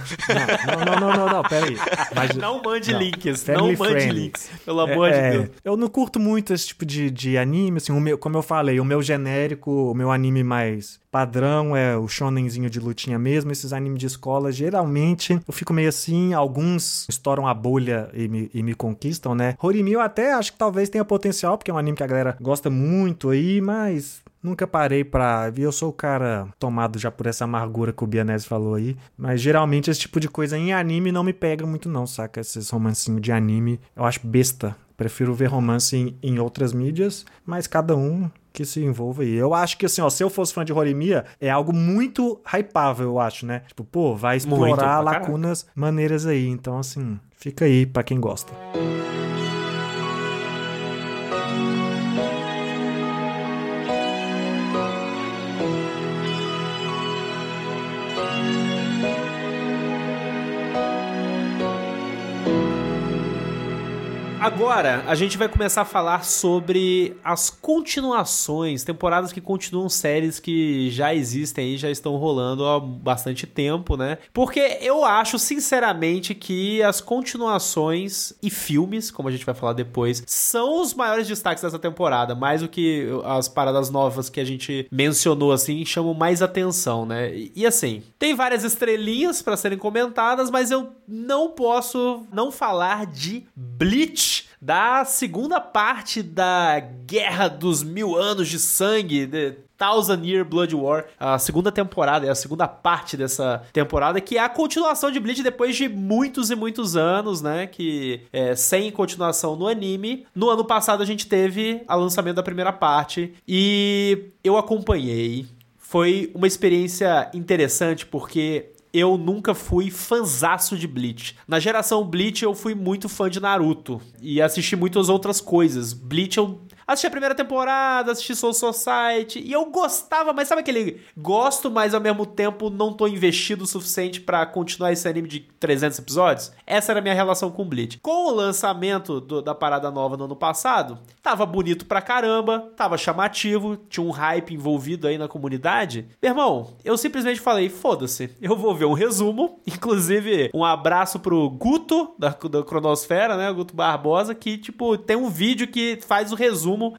Não, peraí. Mas, não mande links, não mande links. Pelo amor de Deus. Eu não curto muito esse tipo de anime, assim, como eu falei, o meu genérico, o meu anime mais padrão é o shonenzinho de lutinha mesmo. Esses animes de escola, geralmente, eu fico meio assim, alguns estouram a bolha e me conquistam, né? Horimiya eu até acho que talvez tenha potencial, porque é um anime que a galera gosta muito aí, mas nunca parei pra... Eu sou o cara tomado já por essa amargura que o Bianese falou aí, mas geralmente esse tipo de coisa em anime não me pega muito não, saca? Esses romancinhos de anime, eu acho besta. Prefiro ver romance em outras mídias, mas cada um que se envolva aí. Eu acho que, assim, ó, se eu fosse fã de Horimiya, é algo muito hypável, eu acho, né? Tipo, pô, vai explorar lacunas maneiras aí. Então, assim, fica aí pra quem gosta. Agora, a gente vai começar a falar sobre as continuações, temporadas que continuam séries que já existem aí, já estão rolando há bastante tempo, né? Porque eu acho, sinceramente, que as continuações e filmes, como a gente vai falar depois, são os maiores destaques dessa temporada, mais do que as paradas novas que a gente mencionou, assim, chamam mais atenção, né? E assim, tem várias estrelinhas pra serem comentadas, mas eu não posso não falar de Bleach, da segunda parte da Guerra dos 1000 Anos de Sangue, The Thousand Year Blood War, a segunda temporada, é a segunda parte dessa temporada, que é a continuação de Bleach depois de muitos e muitos anos, né, que sem continuação no anime. No ano passado a gente teve o lançamento da primeira parte e eu acompanhei. Foi uma experiência interessante porque eu nunca fui fanzaço de Bleach. Na geração Bleach eu fui muito fã de Naruto e assisti muitas outras coisas. Bleach eu assisti a primeira temporada, assisti Soul Society e eu gostava, mas sabe aquele gosto, mas ao mesmo tempo não tô investido o suficiente pra continuar esse anime de 300 episódios? Essa era a minha relação com Bleach. Com o lançamento da parada nova no ano passado, tava bonito pra caramba, tava chamativo, tinha um hype envolvido aí na comunidade. Meu irmão, eu simplesmente falei, foda-se, eu vou ver um resumo, inclusive um abraço pro Guto, da Cronosfera, né, o Guto Barbosa, que, tipo, tem um vídeo que faz o resumo resumo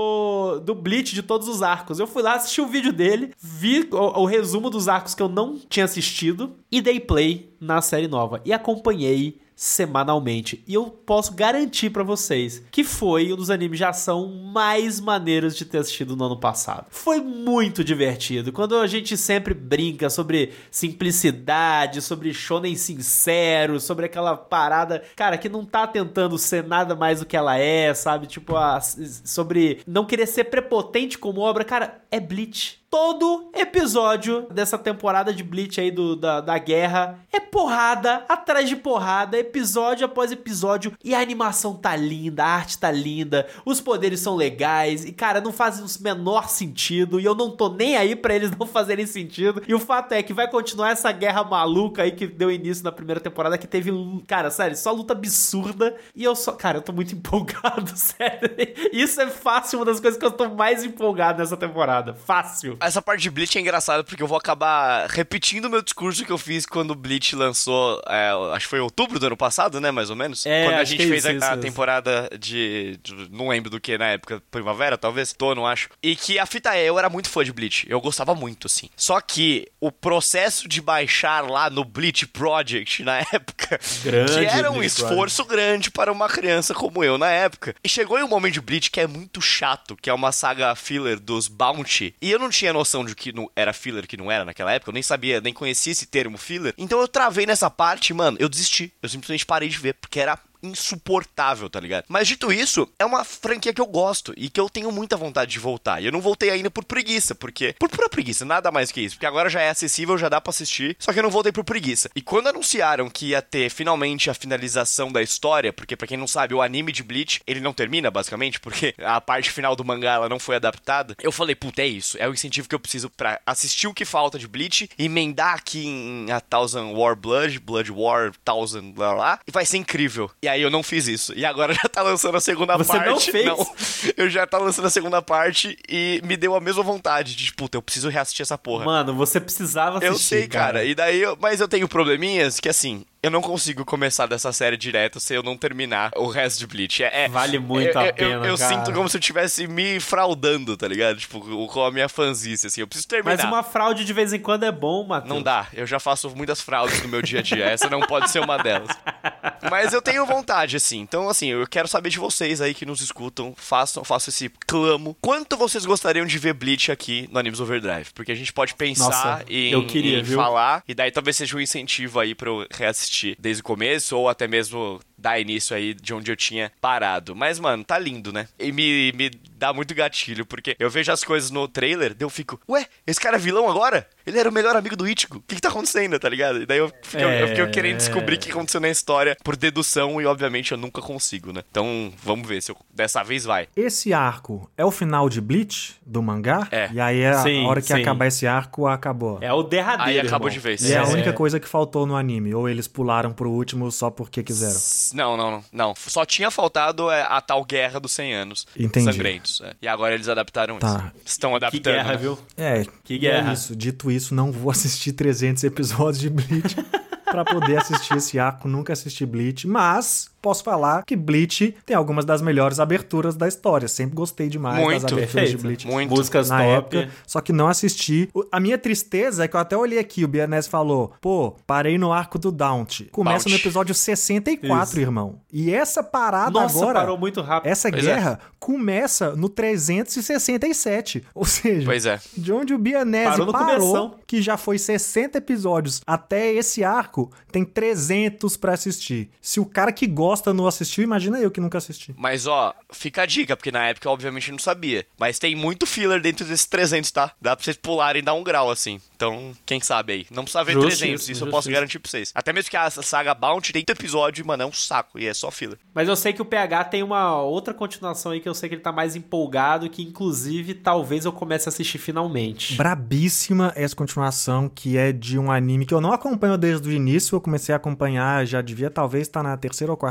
do Bleach de todos os arcos. Eu fui lá, assisti o vídeo dele, vi o resumo dos arcos que eu não tinha assistido e dei play na série nova. E acompanhei semanalmente. E eu posso garantir pra vocês que foi um dos animes de ação mais maneiros de ter assistido no ano passado. Foi muito divertido. Quando a gente sempre brinca sobre simplicidade, sobre shonen sincero, sobre aquela parada, cara, que não tá tentando ser nada mais do que ela é, sabe? Tipo, sobre não querer ser prepotente como obra, cara, é Bleach. Todo episódio dessa temporada de Bleach aí da guerra é porrada atrás de porrada, episódio após episódio, e a animação tá linda, a arte tá linda, os poderes são legais, e cara, não fazem o menor sentido, e eu não tô nem aí pra eles não fazerem sentido, e o fato é que vai continuar essa guerra maluca aí que deu início na primeira temporada, que teve, cara, sério, só luta absurda, e eu tô muito empolgado, sério, isso é fácil, uma das coisas que eu tô mais empolgado nessa temporada, fácil. Essa parte de Bleach é engraçada porque eu vou acabar repetindo o meu discurso que eu fiz quando o Bleach lançou, acho que foi em outubro do ano passado, né, mais ou menos? Quando a gente fez a temporada de não lembro do que na época, primavera, talvez, outono, acho. E que a fita eu era muito fã de Bleach, eu gostava muito, assim. Só que o processo de baixar lá no Bleach Project na época, que era um esforço grande para uma criança como eu na época. E chegou em um momento de Bleach que é muito chato, que é uma saga filler dos Bounty, e eu não tinha noção de que não era filler, que não era naquela época, eu nem sabia, nem conhecia esse termo filler, então eu travei nessa parte, mano, eu desisti, eu simplesmente parei de ver, porque era insuportável, tá ligado? Mas dito isso, é uma franquia que eu gosto e que eu tenho muita vontade de voltar. E eu não voltei ainda por preguiça, porque... Por pura preguiça, nada mais que isso. Porque agora já é acessível, já dá pra assistir, só que eu não voltei por preguiça. E quando anunciaram que ia ter finalmente a finalização da história, porque pra quem não sabe, o anime de Bleach, ele não termina, basicamente, porque a parte final do mangá, ela não foi adaptada, eu falei, puta, é isso. É o incentivo que eu preciso pra assistir o que falta de Bleach, emendar aqui em A Thousand War Blood War, Thousand, blá blá, e vai ser incrível. E aí eu não fiz isso. E agora já tá lançando a segunda parte. Você não fez? Não. Eu já tá lançando a segunda parte e me deu a mesma vontade de, puta, eu preciso reassistir essa porra. Mano, você precisava assistir, eu sei, cara. E daí, mas eu tenho probleminhas que, assim, eu não consigo começar dessa série direto se eu não terminar o resto de Bleach. Vale muito a pena, eu cara. sinto como se eu estivesse me fraudando, tá ligado? Tipo, com a minha fanzice, assim. Eu preciso terminar. Mas uma fraude de vez em quando é bom, Matheus. Não dá. Eu já faço muitas fraudes no meu dia a dia. Essa não pode ser uma delas. Mas eu tenho vontade, assim. Então, assim, eu quero saber de vocês aí que nos escutam. Façam esse clamo. Quanto vocês gostariam de ver Bleach aqui no Animes Overdrive? Porque a gente pode pensar em falar. E daí talvez seja um incentivo aí pra eu reassistir desde o começo, ou até mesmo dar início aí de onde eu tinha parado. Mas, mano, tá lindo, né? E me dá muito gatilho, porque eu vejo as coisas no trailer, daí eu fico, ué, esse cara é vilão agora? Ele era o melhor amigo do Ichigo. O que tá acontecendo, tá ligado? E daí eu fiquei querendo descobrir o que aconteceu na história por dedução, e obviamente eu nunca consigo, né? Então, vamos ver se dessa vez vai. Esse arco é o final de Bleach, do mangá? É. E aí, a hora que acabar esse arco, acabou. É o derradeiro, aí acabou irmão. de vez. E é a única coisa que faltou no anime. Ou eles pularam pro último só porque quiseram. Não. Só tinha faltado a tal Guerra dos 100 Anos. Entendi. Sangrentos. E agora eles adaptaram isso. Estão adaptando. Que guerra, né? viu? Que guerra. É isso. Dito isso, não vou assistir 300 episódios de Bleach pra poder assistir esse arco. Nunca assisti Bleach, mas posso falar que Bleach tem algumas das melhores aberturas da história. Sempre gostei demais das aberturas de Bleach. Muito. Músicas na top. época, só que não assisti. A minha tristeza é que eu até olhei aqui, o Bianese falou, pô, parei no arco do Daunt. Começa no episódio 64, Isso. irmão. E essa parada Nossa, agora... parou muito rápido. Essa guerra começa no 367. Ou seja, de onde o Bianese parou, que já foi 60 episódios, até esse arco, tem 300 pra assistir. Se o cara que gosta não assistiu, imagina eu que nunca assisti. Mas, ó, fica a dica, porque na época, obviamente, eu não sabia. Mas tem muito filler dentro desses 300, tá? Dá pra vocês pularem e dar um grau, assim. Então, quem sabe aí. Não precisa ver 300, isso eu posso garantir pra vocês. Até mesmo que a saga Bounty tem 8 episódios, mano, é um saco. E é só filler. Mas eu sei que o PH tem uma outra continuação aí que eu sei que ele tá mais empolgado, que inclusive talvez eu comece a assistir finalmente. Brabíssima essa continuação, que é de um anime que eu não acompanho desde o início. Eu comecei a acompanhar, já devia talvez estar na 3ª ou 4ª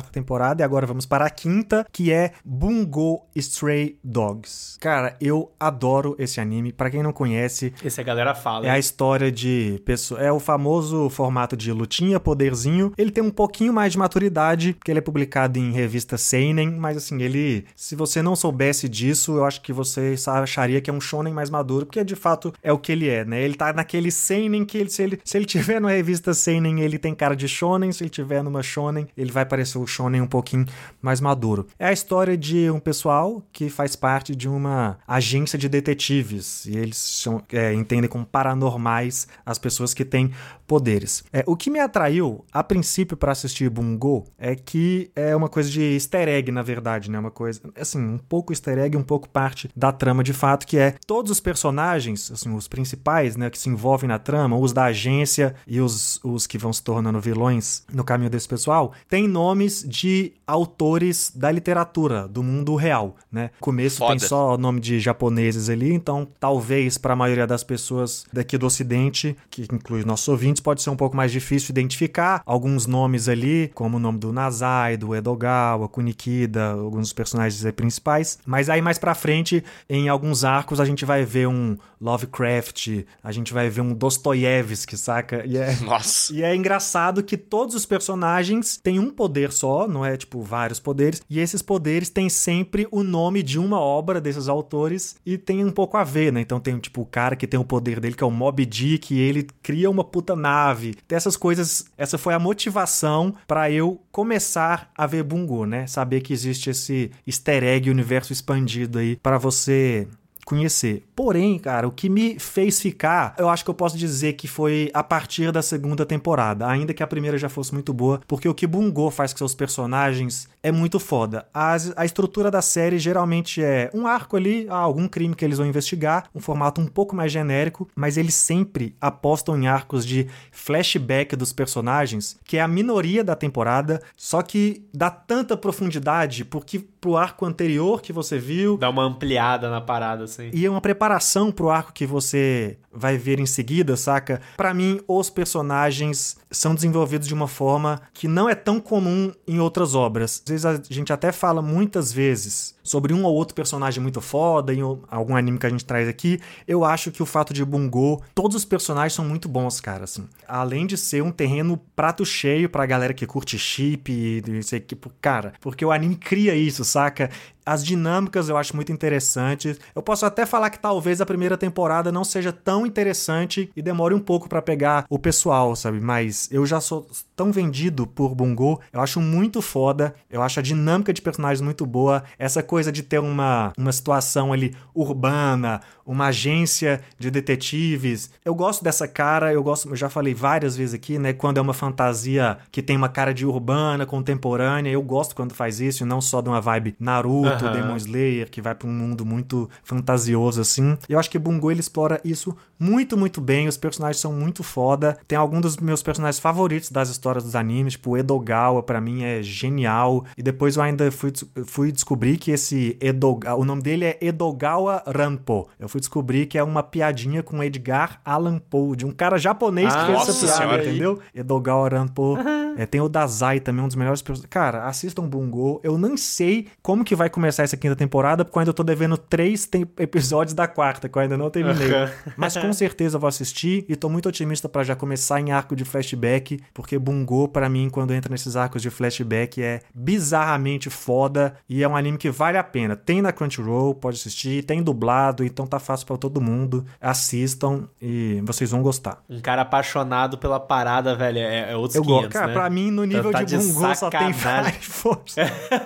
temporada, e agora vamos para a quinta, que é Bungo Stray Dogs. Cara, eu adoro esse anime. Pra quem não conhece... Esse a galera fala. É a história de... É o famoso formato de lutinha, poderzinho. Ele tem um pouquinho mais de maturidade, porque ele é publicado em revista seinen, mas assim, ele... Se você não soubesse disso, eu acho que você acharia que é um shonen mais maduro, porque de fato é o que ele é, né? Ele tá naquele seinen que se ele tiver numa revista seinen, ele tem cara de shonen, se ele tiver numa shonen, ele vai parecer o shonen um pouquinho mais maduro. É a história de um pessoal que faz parte de uma agência de detetives, e eles entendem como paranormais as pessoas que têm poderes. O que me atraiu, a princípio, para assistir Bungo, é que é uma coisa de easter egg, na verdade, né? Uma coisa, assim, um pouco easter egg, um pouco parte da trama de fato, que é todos os personagens, assim, os principais, né, que se envolvem na trama, os da agência e os que vão se tornando vilões no caminho desse pessoal, têm nomes de autores da literatura, do mundo real, né? No começo tem só nome de japoneses ali, então talvez para a maioria das pessoas daqui do ocidente, que inclui nossos ouvintes, pode ser um pouco mais difícil identificar alguns nomes ali, como o nome do Nazai, do Edogawa, Kunikida, alguns dos personagens principais, mas aí mais pra frente, em alguns arcos, a gente vai ver um Lovecraft, a gente vai ver um Dostoiévski, saca? Nossa! E é engraçado que todos os personagens têm um poder só, não é tipo vários poderes, e esses poderes têm sempre o nome de uma obra desses autores e tem um pouco a ver, né? Então tem tipo o cara que tem o poder dele, que é o Moby Dick, e ele cria uma puta nave. Dessas coisas, essa foi a motivação pra eu começar a ver Bungo, né? Saber que existe esse easter egg, universo expandido aí pra você conhecer. Porém, cara, o que me fez ficar, eu acho que eu posso dizer que foi a partir da segunda temporada, ainda que a primeira já fosse muito boa, porque o que Bungo faz com seus personagens é muito foda. A estrutura da série geralmente é um arco ali, algum crime que eles vão investigar, um formato um pouco mais genérico, mas eles sempre apostam em arcos de flashback dos personagens, que é a minoria da temporada, só que dá tanta profundidade, porque pro arco anterior que você viu... Dá uma ampliada na parada, assim. E é uma preparação pro arco que você vai ver em seguida, saca? Pra mim, os personagens são desenvolvidos de uma forma que não é tão comum em outras obras. Às vezes a gente até fala muitas vezes sobre um ou outro personagem muito foda, em algum anime que a gente traz aqui. Eu acho que o fato de Bungo, todos os personagens são muito bons, cara, assim. Além de ser um terreno prato cheio pra galera que curte chip e não sei o que, cara, porque o anime cria isso, saca? As dinâmicas eu acho muito interessantes. Eu posso até falar que talvez a primeira temporada não seja tão interessante e demore um pouco pra pegar o pessoal, sabe? Mas eu já sou tão vendido por Bungo, eu acho muito foda, eu acho a dinâmica de personagens muito boa, essa coisa de ter uma situação ali urbana, uma agência de detetives. Eu gosto dessa cara, eu já falei várias vezes aqui, né? Quando é uma fantasia que tem uma cara de urbana, contemporânea, eu gosto quando faz isso, não só de uma vibe Naruto, Demon Slayer, que vai pra um mundo muito fantasioso, assim. Eu acho que Bungo, ele explora isso muito, muito bem. Os personagens são muito foda. Tem alguns dos meus personagens favoritos das histórias dos animes, tipo o Edogawa, pra mim é genial. E depois eu ainda fui descobrir que esse Edogawa, o nome dele é Edogawa Ranpo. Eu fui descobrir que é uma piadinha com Edgar Allan Poe, de um cara japonês que fez essa piada, entendeu? Edogawa Ranpo. Tem o Dazai também, um dos melhores personagens. Cara, assistam Bungo. Eu não sei como que vai começar essa quinta temporada, porque eu ainda tô devendo 3 episódios da quarta, que eu ainda não terminei. Mas com certeza eu vou assistir e tô muito otimista pra já começar em arco de flashback, porque Bungo, pra mim, quando entra nesses arcos de flashback, é bizarramente foda e é um anime que vale a pena. Tem na Crunchyroll, pode assistir, tem dublado, então tá fácil pra todo mundo. Assistam e vocês vão gostar. Um cara apaixonado pela parada, velho, é outros 500, cara, né? Pra mim, no nível tá de Bungo, só tem Fire Force.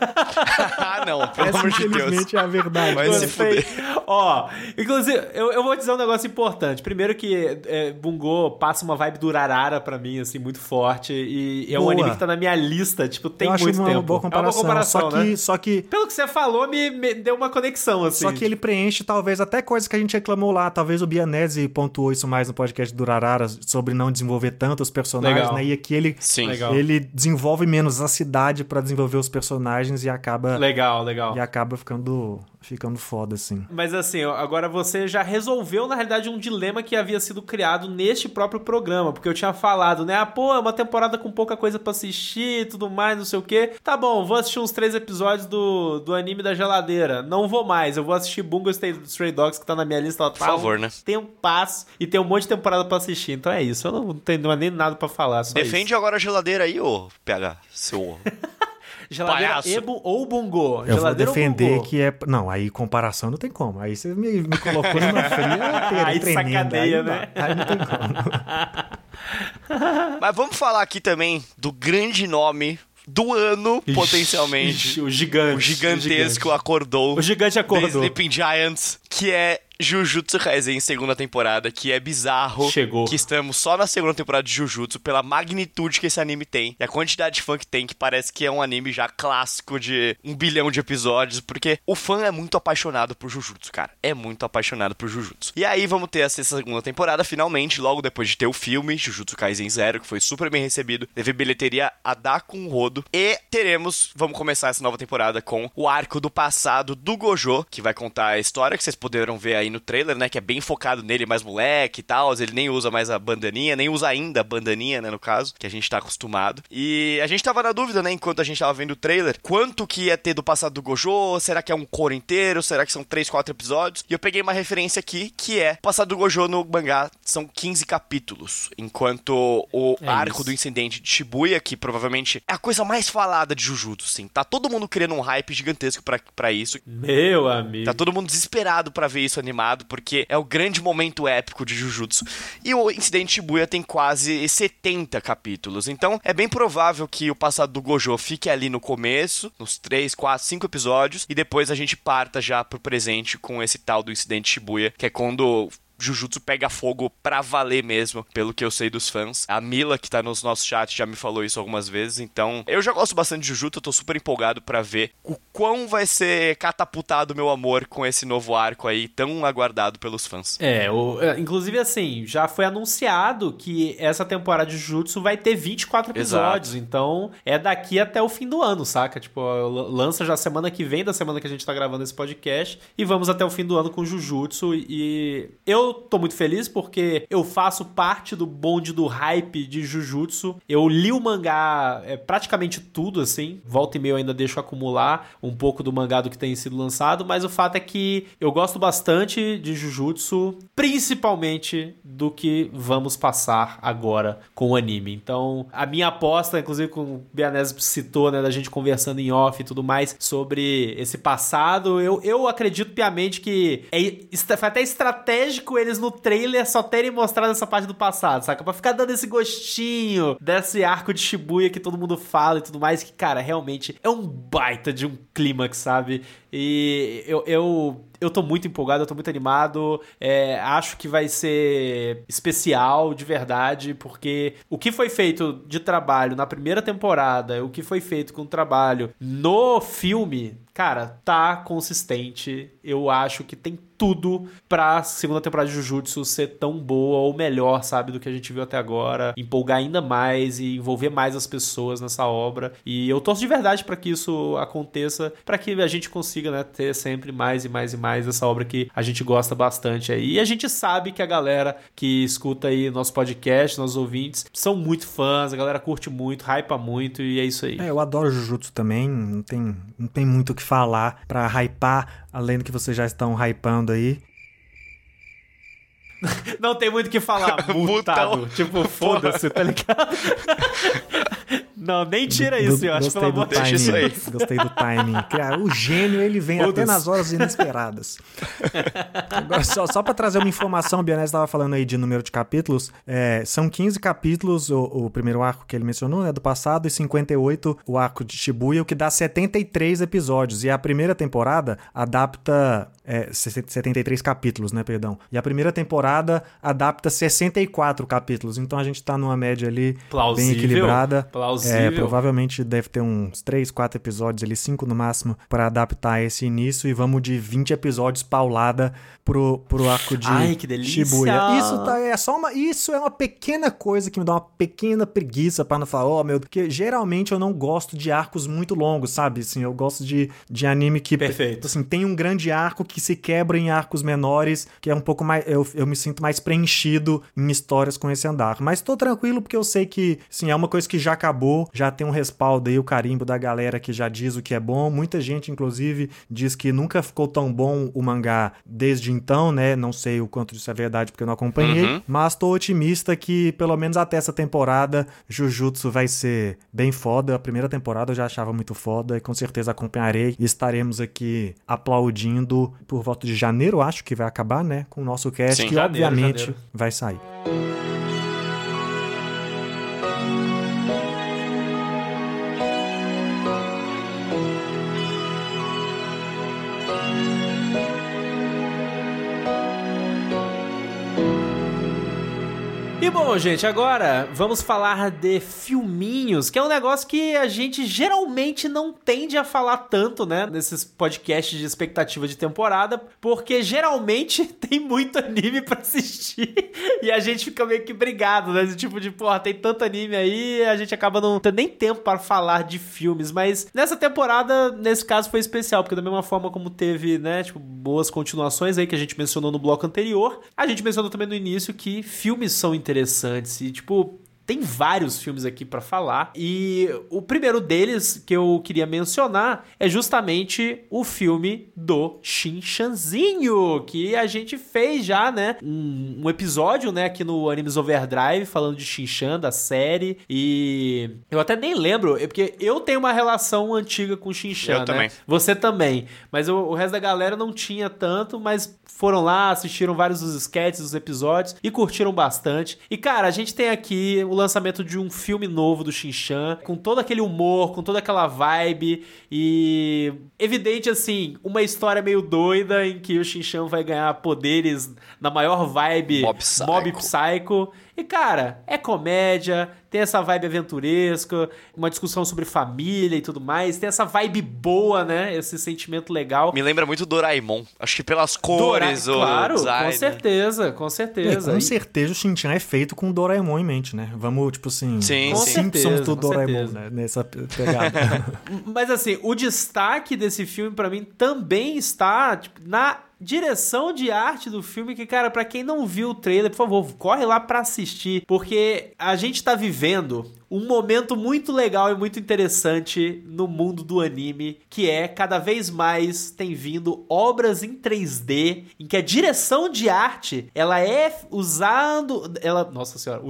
Ah, não, pelo amor de Deus. Infelizmente é a verdade. Vai se fuder. Ó, inclusive, eu vou dizer um negócio importante. Primeiro que Bungo passa uma vibe do Urarara pra mim, assim, muito forte. E é um anime que tá na minha lista, tipo, tem muito tempo. Uma boa comparação. É uma comparação, só que... Pelo que você falou, me deu uma conexão, assim. Só que ele preenche, talvez, até coisas que a gente reclamou lá. Talvez o Bianese pontuou isso mais no podcast do Urarara, sobre não desenvolver tanto os personagens, Legal. né? E aqui ele desenvolve menos a cidade pra desenvolver os personagens e acaba... Legal. E acaba ficando ficando foda, assim. Mas assim, agora você já resolveu, na realidade, um dilema que havia sido criado neste próprio programa, porque eu tinha falado, né? É uma temporada com pouca coisa pra assistir e tudo mais, não sei o quê. Tá bom, vou assistir uns 3 episódios do anime da geladeira. Não vou mais, eu vou assistir Bungo Stray Dogs, que tá na minha lista. Por favor, né? Tem um passo e tem um monte de temporada pra assistir, então é isso. Eu não tenho nem nada pra falar, só Defende isso. agora a geladeira aí, ô PH, seu... Geladeira palhaço. Ebu ou Bungo? Eu Geladeira vou defender ou Bungo? que é... Não, aí comparação não tem como. Aí você me colocou numa fria Aí tremenda. sacaneia, Aí, né? Aí não tem como. Mas vamos falar aqui também do grande nome do ano, potencialmente. O gigante. O gigantesco acordou. O gigante acordou. The Sleeping Giants, que é Jujutsu Kaisen segunda temporada, que é bizarro. Chegou. Que estamos só na segunda temporada de Jujutsu, pela magnitude que esse anime tem, e a quantidade de fã que tem, que parece que é um anime já clássico de 1 bilhão de episódios, porque o fã é muito apaixonado por Jujutsu, cara. É muito apaixonado por Jujutsu. E aí vamos ter essa segunda temporada, finalmente, logo depois de ter o filme, Jujutsu Kaisen Zero, que foi super bem recebido, teve bilheteria a dar com o rodo, e vamos começar essa nova temporada com o arco do passado do Gojo, que vai contar a história que vocês puderam ver aí no trailer, né, que é bem focado nele, mais moleque e tal, ele nem usa mais a bandaninha, nem usa ainda a bandaninha, né, no caso, que a gente tá acostumado. E a gente tava na dúvida, né, enquanto a gente tava vendo o trailer, quanto que ia ter do passado do Gojo, será que é um coro inteiro, será que são 3, 4 episódios? E eu peguei uma referência aqui, que é, o passado do Gojo no mangá são 15 capítulos, enquanto o arco do incidente de Shibuya, que provavelmente é a coisa mais falada de Jujutsu, assim, tá todo mundo criando um hype gigantesco pra isso. Meu amigo. Tá todo mundo desesperado pra ver isso animado, porque é o grande momento épico de Jujutsu. E o incidente Shibuya tem quase 70 capítulos, então é bem provável que o passado do Gojo fique ali no começo, nos 3, 4, 5 episódios, e depois a gente parta já pro presente com esse tal do incidente Shibuya, que é quando Jujutsu pega fogo pra valer mesmo, pelo que eu sei dos fãs. A Mila, que tá nos nossos chats, já me falou isso algumas vezes, então eu já gosto bastante de Jujutsu, eu tô super empolgado pra ver o quão vai ser catapultado o meu amor com esse novo arco aí, tão aguardado pelos fãs. Inclusive assim, já foi anunciado que essa temporada de Jujutsu vai ter 24 episódios, então é daqui até o fim do ano, saca? Tipo, lança já semana que vem, da semana que a gente tá gravando esse podcast, e vamos até o fim do ano com Jujutsu, e eu tô muito feliz porque eu faço parte do bonde do hype de Jujutsu. Eu li o mangá praticamente tudo, assim. Volta e meia eu ainda deixo acumular um pouco do mangá do que tem sido lançado, mas o fato é que eu gosto bastante de Jujutsu, principalmente do que vamos passar agora com o anime. Então, a minha aposta, inclusive com o Bianese citou, né, da gente conversando em off e tudo mais, sobre esse passado, eu acredito piamente que foi até estratégico eles no trailer só terem mostrado essa parte do passado, saca? Pra ficar dando esse gostinho desse arco de Shibuya que todo mundo fala e tudo mais, que, cara, realmente é um baita de um clímax, sabe? E eu tô muito empolgado, eu tô muito animado, acho que vai ser especial, de verdade, porque o que foi feito de trabalho na primeira temporada, o que foi feito com o trabalho no filme, cara, tá consistente. Eu acho que tem tudo pra segunda temporada de Jujutsu ser tão boa ou melhor, sabe, do que a gente viu até agora. Empolgar ainda mais e envolver mais as pessoas nessa obra. E eu torço de verdade pra que isso aconteça, pra que a gente consiga, né, ter sempre mais e mais e mais essa obra que a gente gosta bastante aí. E a gente sabe que a galera que escuta aí nosso podcast, nossos ouvintes, são muito fãs, a galera curte muito, hypa muito, e é isso aí. Eu adoro Jujutsu também, não tem muito o que falar pra hypar, além do que vocês já estão hypando aí. Não tem muito o que falar, mutado. Tipo, foda-se, tá ligado? Não, nem tira isso, eu acho, pelo amor de Deus. Isso aí. Gostei do timing. O gênio, ele vem até nas horas inesperadas. Agora, só pra trazer uma informação, o Bianese estava falando aí de número de capítulos, são 15 capítulos, o primeiro arco que ele mencionou, né, do passado, e 58 o arco de Shibuya, o que dá 73 episódios. E a primeira temporada adapta... 73 capítulos, né, perdão. E a primeira temporada adapta 64 capítulos. Então a gente tá numa média ali plausível, bem equilibrada. Plausível. possível. Provavelmente deve ter uns 3, 4 episódios ali, 5 no máximo, pra adaptar esse início, e vamos de 20 episódios paulada pro arco de Ai, que delícia! Shibuya. Isso é uma pequena coisa que me dá uma pequena preguiça, pra não falar, porque geralmente eu não gosto de arcos muito longos, sabe? Assim, eu gosto de anime que Perfeito. Assim, tem um grande arco que se quebra em arcos menores, que é um pouco mais... Eu me sinto mais preenchido em histórias com esse andar. Mas tô tranquilo porque eu sei que, assim, é uma coisa que já acabou, já tem um respaldo aí, o carimbo da galera que já diz o que é bom. Muita gente, inclusive, diz que nunca ficou tão bom o mangá desde então, né? Não sei o quanto disso é verdade porque eu não acompanhei, mas tô otimista que, pelo menos até essa temporada, Jujutsu vai ser bem foda. A primeira temporada eu já achava muito foda e com certeza acompanharei e estaremos aqui aplaudindo por volta de janeiro, acho que vai acabar, né? Com o nosso cast, Sim, que obviamente vai sair. E bom, gente, agora vamos falar de filminhos, que é um negócio que a gente geralmente não tende a falar tanto, né, nesses podcasts de expectativa de temporada, porque geralmente tem muito anime pra assistir e a gente fica meio que brigado, né, tipo de, porra, tem tanto anime aí, a gente acaba não tendo nem tempo para falar de filmes, mas nessa temporada, nesse caso, foi especial, porque da mesma forma como teve, né, tipo, boas continuações aí que a gente mencionou no bloco anterior, a gente mencionou também no início que filmes são interessantes e, tipo, tem vários filmes aqui pra falar e o primeiro deles que eu queria mencionar é justamente o filme do Shin-Chanzinho, que a gente fez já, né, um episódio, né, aqui no Animes Overdrive falando de Shin-Chan, da série, e eu até nem lembro, porque eu tenho uma relação antiga com Shin-Chan, né? Também. Você também, mas o resto da galera não tinha tanto, mas foram lá, assistiram vários dos sketches, dos episódios e curtiram bastante. E, cara, a gente tem aqui o lançamento de um filme novo do Shin-Chan, com todo aquele humor, com toda aquela vibe e evidente, assim, uma história meio doida em que o Shin-Chan vai ganhar poderes na maior vibe Mob Psycho. E, cara, é comédia, tem essa vibe aventuresca, uma discussão sobre família e tudo mais, tem essa vibe boa, né? Esse sentimento legal. Me lembra muito Doraemon. Acho que pelas cores, claro, design. com certeza, com certeza. Com certeza o Shin-Chan é feito com o Doraemon em mente, né? Vamos, tipo assim... Sim, Simpsons do Doraemon, certeza. né? Nessa pegada. Mas, assim, o destaque desse filme, pra mim, também está tipo, na direção de arte do filme, que, cara, pra quem não viu o trailer, por favor, corre lá pra assistir, porque a gente tá vivendo um momento muito legal e muito interessante no mundo do anime, que é, cada vez mais tem vindo obras em 3D, em que a direção de arte, ela é nossa senhora,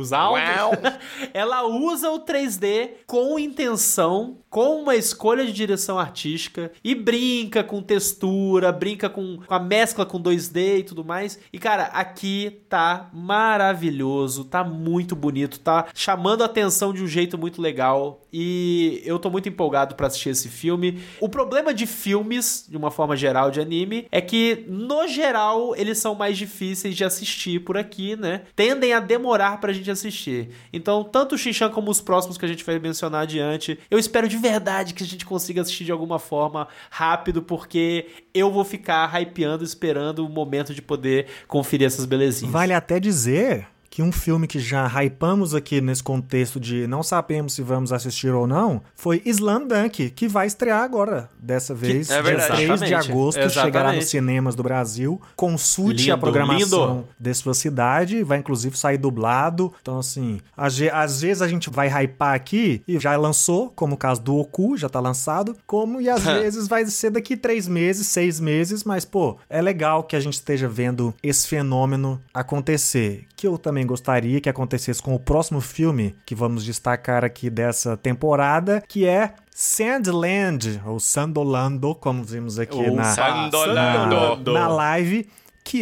ela usa o 3D com intenção, com uma escolha de direção artística, e brinca com textura, brinca com a mescla com 2D e tudo mais, e cara, aqui tá maravilhoso, tá muito bonito, tá chamando a atenção de um jeito muito legal e eu tô muito empolgado pra assistir esse filme. O problema de filmes, de uma forma geral de anime, é que, no geral, eles são mais difíceis de assistir por aqui, né? Tendem a demorar pra gente assistir. Então, tanto o Shin-Chan como os próximos que a gente vai mencionar adiante, eu espero de verdade que a gente consiga assistir de alguma forma rápido, porque eu vou ficar hypeando, esperando o momento de poder conferir essas belezinhas. Vale até dizer que um filme que já hypamos aqui nesse contexto de não sabemos se vamos assistir ou não, foi Slam Dunk, que vai estrear agora, dessa vez, dia 3 de agosto, chegará nos cinemas do Brasil. Consulte a programação de sua cidade, vai inclusive sair dublado. Então, assim, às vezes a gente vai hypar aqui e já lançou, como o caso do Oku, já tá lançado, e às vezes vai ser daqui 3 meses, 6 meses, mas, pô, é legal que a gente esteja vendo esse fenômeno acontecer, que eu também gostaria que acontecesse com o próximo filme que vamos destacar aqui dessa temporada, que é Sandland, ou Sandolando, como vimos aqui na live, que é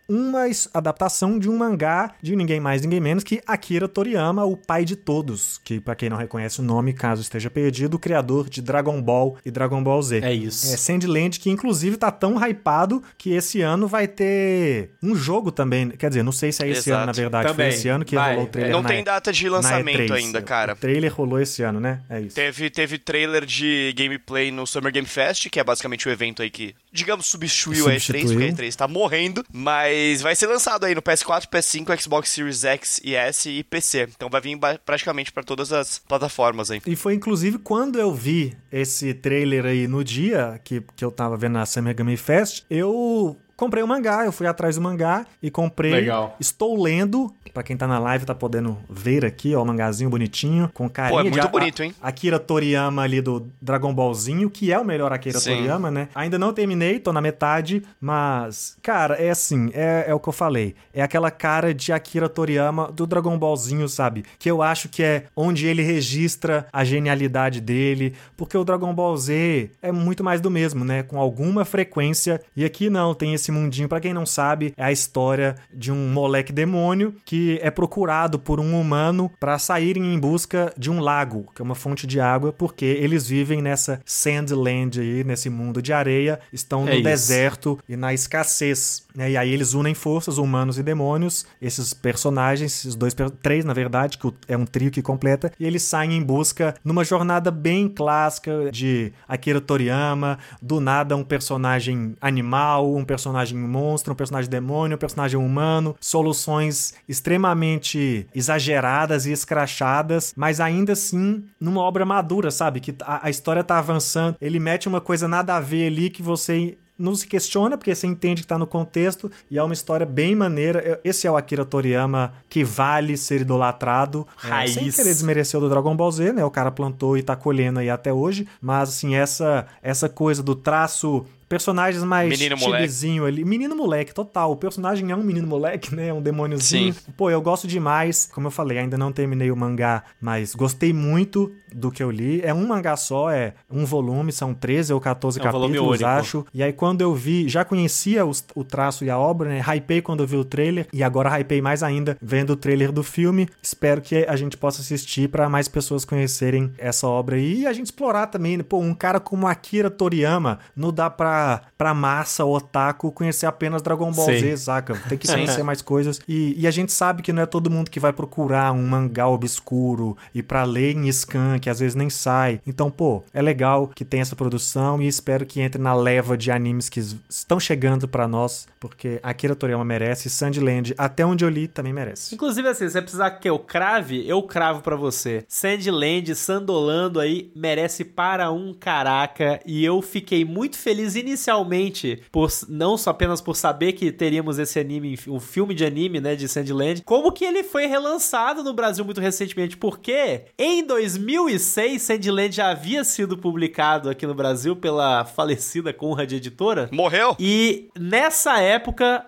uma adaptação de um mangá de ninguém mais, ninguém menos que Akira Toriyama, o pai de todos, que pra quem não reconhece o nome, caso esteja perdido, o criador de Dragon Ball e Dragon Ball Z. É isso. Sandland, que inclusive tá tão hypado que esse ano vai ter um jogo também, quer dizer, não sei se é esse ano, na verdade, também. foi esse ano que rolou o trailer. Não tem data de lançamento ainda, cara. O trailer rolou esse ano, né? É isso. Teve trailer de gameplay no Summer Game Fest, que é basicamente o evento aí que, digamos, substituiu a E3, porque a E3 tá morrendo, mas vai ser lançado aí no PS4, PS5, Xbox Series X e S e PC. Então vai vir praticamente pra todas as plataformas aí. E foi inclusive quando eu vi esse trailer aí no dia que eu tava vendo na Summer Game Fest, eu comprei o mangá, eu fui atrás do mangá e comprei. Legal. Estou lendo, pra quem tá na live tá podendo ver aqui, ó, o mangazinho bonitinho, com carinha. Pô, é muito bonito, hein? Akira Toriyama ali do Dragon Ballzinho, que é o melhor Akira Toriyama, né? Ainda não terminei, tô na metade, mas, cara, é assim, é o que eu falei. É aquela cara de Akira Toriyama do Dragon Ballzinho, sabe? Que eu acho que é onde ele registra a genialidade dele, porque o Dragon Ball Z é muito mais do mesmo, né? Com alguma frequência, e aqui não, tem esse mundinho, pra quem não sabe, é a história de um moleque demônio que é procurado por um humano pra saírem em busca de um lago, que é uma fonte de água, porque eles vivem nessa Sandland aí, nesse mundo de areia, estão no deserto e na escassez, né? E aí eles unem forças, humanos e demônios, esses personagens, esses três na verdade, que é um trio que completa, e eles saem em busca numa jornada bem clássica de Akira Toriyama, do nada um personagem animal, um personagem monstro, um personagem demônio, um personagem humano, soluções extremamente exageradas e escrachadas, mas ainda assim numa obra madura, sabe? Que a história tá avançando, ele mete uma coisa nada a ver ali que você não se questiona, porque você entende que tá no contexto, e é uma história bem maneira. Esse é o Akira Toriyama que vale ser idolatrado. Raiz. Sem querer desmerecer o do Dragon Ball Z, né? O cara plantou e tá colhendo aí até hoje, mas assim, essa coisa do traço, personagens mais chilezinho ali. Menino moleque, total. O personagem é um menino moleque, né? Um demôniozinho. Sim. Pô, eu gosto demais. Como eu falei, ainda não terminei o mangá, mas gostei muito do que eu li. É um mangá só, é um volume, são 13 ou 14 capítulos, acho. E aí quando eu vi, já conhecia o traço e a obra, né? Hypei quando eu vi o trailer, e agora hypei mais ainda vendo o trailer do filme. Espero que a gente possa assistir para mais pessoas conhecerem essa obra aí e a gente explorar também, né? Pô, um cara como Akira Toriyama, não dá pra massa, otaku, conhecer apenas Dragon Ball Z, saca? Tem que conhecer mais coisas. E a gente sabe que não é todo mundo que vai procurar um mangá obscuro e pra ler em scan, que às vezes nem sai. Então, pô, é legal que tem essa produção e espero que entre na leva de animes que estão chegando pra nós, porque Akira Toriyama merece, Sandland, até onde eu li, também merece. Inclusive, assim, se você precisar que eu crave, eu cravo pra você. Sandland, Sandolando aí, merece para um caraca, e eu fiquei muito feliz inicialmente, não só apenas por saber que teríamos esse anime, um filme de anime, né, de Sandland, como que ele foi relançado no Brasil muito recentemente, porque em 2006 Sandland já havia sido publicado aqui no Brasil pela falecida Conrad Editora. Morreu? E nessa época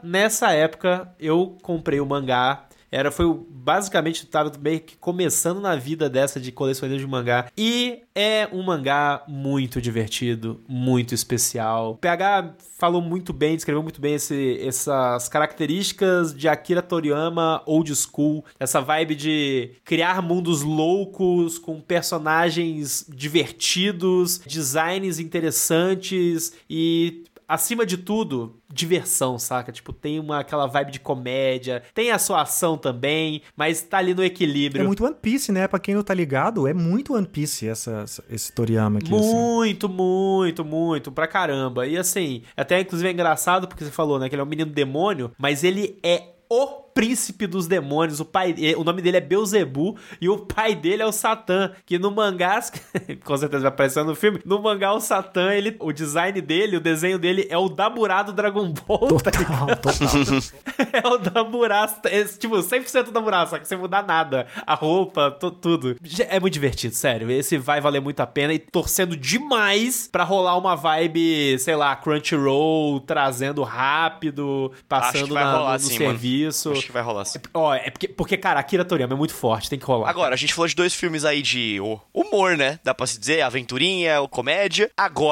eu comprei o mangá. Basicamente, tava meio que começando na vida dessa de colecionador de mangá. E é um mangá muito divertido, muito especial. O PH falou muito bem, descreveu muito bem essas características de Akira Toriyama old school. Essa vibe de criar mundos loucos, com personagens divertidos, designs interessantes e, acima de tudo, diversão, saca? Tipo, tem aquela vibe de comédia, tem a sua ação também, mas tá ali no equilíbrio. É muito One Piece, né? Pra quem não tá ligado, é muito One Piece esse Toriyama aqui. Muito, assim. muito, pra caramba. E assim, até inclusive é engraçado porque você falou, né, que ele é um menino demônio, mas ele é o príncipe dos demônios, o nome dele é Beelzebub e o pai dele é o Satã, que no mangá, com certeza vai aparecer no filme, no mangá o Satã, o design dele, o desenho dele é o Daburá do Dragon Ball, total. É o Daburá, tipo, 100% Daburá, só que sem mudar nada, a roupa, tudo. É muito divertido, sério, esse vai valer muito a pena e torcendo demais pra rolar uma vibe, sei lá, Crunchyroll, trazendo rápido, passando no serviço. Acho que vai rolar sim. Porque, cara, Akira Toriyama é muito forte, tem que rolar. Agora, a gente falou de 2 filmes aí de humor, né? Dá pra se dizer, aventurinha, comédia. Agora,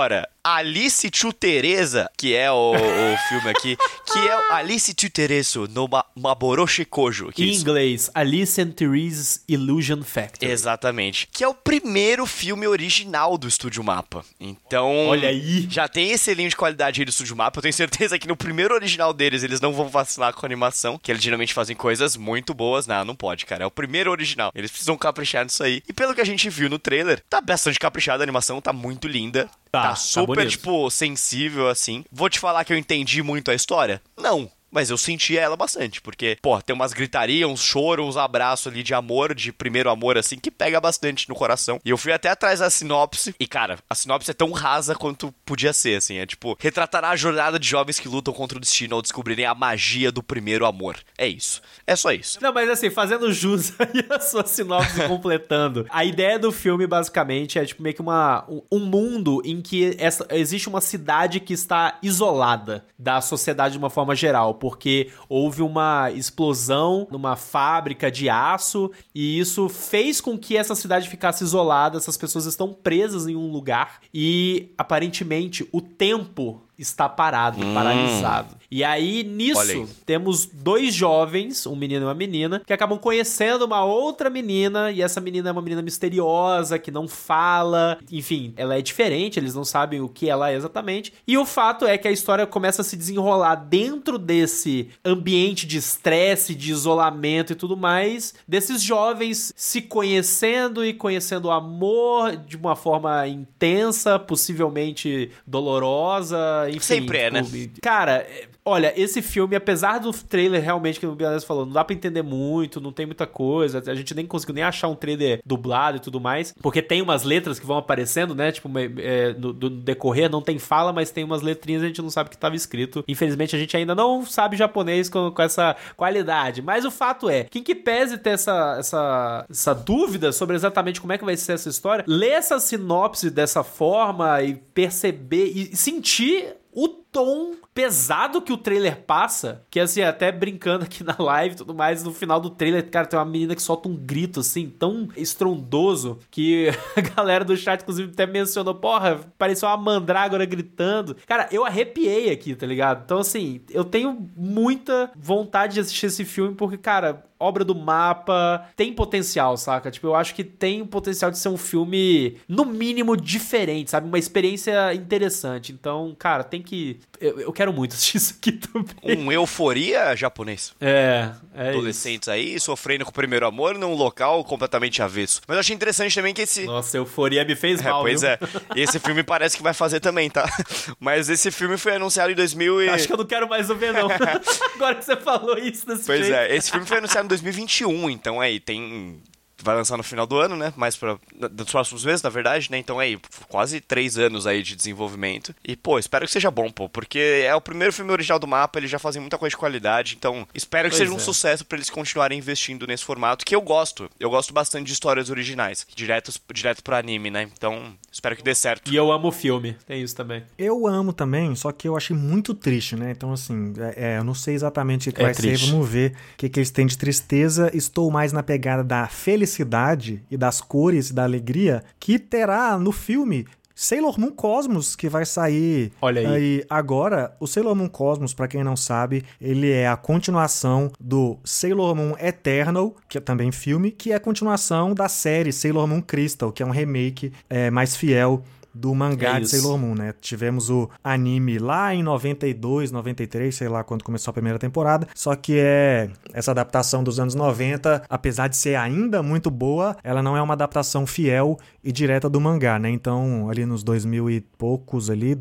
Alice to Teresa, que é o filme aqui, que é Alice to Tereso no Maboroshi Kojo. Em inglês, Alice and Therese's Illusion Factory. Exatamente. Que é o primeiro filme original do Estúdio Mapa. Então, olha aí, já tem esse selinho de qualidade aí do Estúdio Mapa. Eu tenho certeza que no primeiro original deles, eles não vão vacilar com a animação, que eles geralmente fazem coisas muito boas. Não pode, cara. É o primeiro original. Eles precisam caprichar nisso aí. E pelo que a gente viu no trailer, tá bastante caprichado, a animação tá muito linda. Tá super, tipo, sensível, assim. Vou te falar que eu entendi muito a história? Não. Mas eu senti ela bastante, porque, pô, tem umas gritarias, uns choros, uns abraços ali de amor, de primeiro amor, assim, que pega bastante no coração. E eu fui até atrás da sinopse, e, cara, a sinopse é tão rasa quanto podia ser, assim. É tipo, retratará a jornada de jovens que lutam contra o destino ao descobrirem a magia do primeiro amor. É isso. É só isso. Não, mas assim, fazendo jus aí a sua sinopse completando. A ideia do filme, basicamente, é tipo meio que um mundo em que existe uma cidade que está isolada da sociedade de uma forma geral, porque houve uma explosão numa fábrica de aço e isso fez com que essa cidade ficasse isolada, essas pessoas estão presas em um lugar e, aparentemente, o tempo está paralisado. E aí, nisso, temos dois jovens, um menino e uma menina, que acabam conhecendo uma outra menina, e essa menina é uma menina misteriosa, que não fala, enfim, ela é diferente, eles não sabem o que ela é exatamente, e o fato é que a história começa a se desenrolar dentro desse ambiente de estresse, de isolamento e tudo mais, desses jovens se conhecendo e conhecendo o amor de uma forma intensa, possivelmente dolorosa, enfim, sempre é, né? Cara, olha, esse filme, apesar do trailer realmente, que o Bianese falou, não dá pra entender muito, não tem muita coisa, a gente nem conseguiu nem achar um trailer dublado e tudo mais, porque tem umas letras que vão aparecendo, né, tipo, no decorrer, não tem fala, mas tem umas letrinhas e a gente não sabe o que estava escrito. Infelizmente, a gente ainda não sabe japonês com essa qualidade, mas o fato é, quem que pese ter essa dúvida sobre exatamente como é que vai ser essa história, lê essa sinopse dessa forma e perceber e sentir o tom pesado que o trailer passa, que assim, até brincando aqui na live e tudo mais, no final do trailer, cara, tem uma menina que solta um grito, assim, tão estrondoso, que a galera do chat, inclusive, até mencionou, porra, pareceu uma mandrágora gritando. Cara, eu arrepiei aqui, tá ligado? Então, assim, eu tenho muita vontade de assistir esse filme, porque, cara, obra do Mapa tem potencial, saca? Tipo, eu acho que tem o potencial de ser um filme, no mínimo, diferente, sabe? Uma experiência interessante. Então, cara, tem que... Eu quero muito assistir isso aqui também. Um euforia japonês. É adolescentes isso. Aí, sofrendo com o primeiro amor num local completamente avesso. Mas eu achei interessante também que esse... Nossa, euforia me fez mal, pois viu? é. E esse filme parece que vai fazer também, tá? Mas esse filme foi anunciado em 2000 e... Acho que eu não quero mais ver, não. Agora que você falou isso desse jeito. Pois é, esse filme foi anunciado em 2021, então aí tem... Vai lançar no final do ano, né? Mais dos próximos meses, na verdade, né? Então aí, quase 3 anos aí de desenvolvimento. E, pô, espero que seja bom, pô. Porque é o primeiro filme original do Mapa, eles já fazem muita coisa de qualidade. Então, espero que seja um sucesso pra eles continuarem investindo nesse formato, que eu gosto. Eu gosto bastante de histórias originais, direto pro anime, né? Então, espero que dê certo. E eu amo o filme, tem isso também. Eu amo também, só que eu achei muito triste, né? Então, assim, eu não sei exatamente o que vai triste. ser. Vamos ver o que eles têm de tristeza. Estou mais na pegada da felicidade e das cores e da alegria que terá no filme Sailor Moon Cosmos, que vai sair aí agora. O Sailor Moon Cosmos, pra quem não sabe, ele é a continuação do Sailor Moon Eternal, que é também filme, que é a continuação da série Sailor Moon Crystal, que é um remake mais fiel do mangá de Sailor Moon, né? Tivemos o anime lá em 92, 93, sei lá quando começou a primeira temporada, só que essa adaptação dos anos 90, apesar de ser ainda muito boa, ela não é uma adaptação fiel e direta do mangá, né? Então, ali nos 2000 e poucos ali,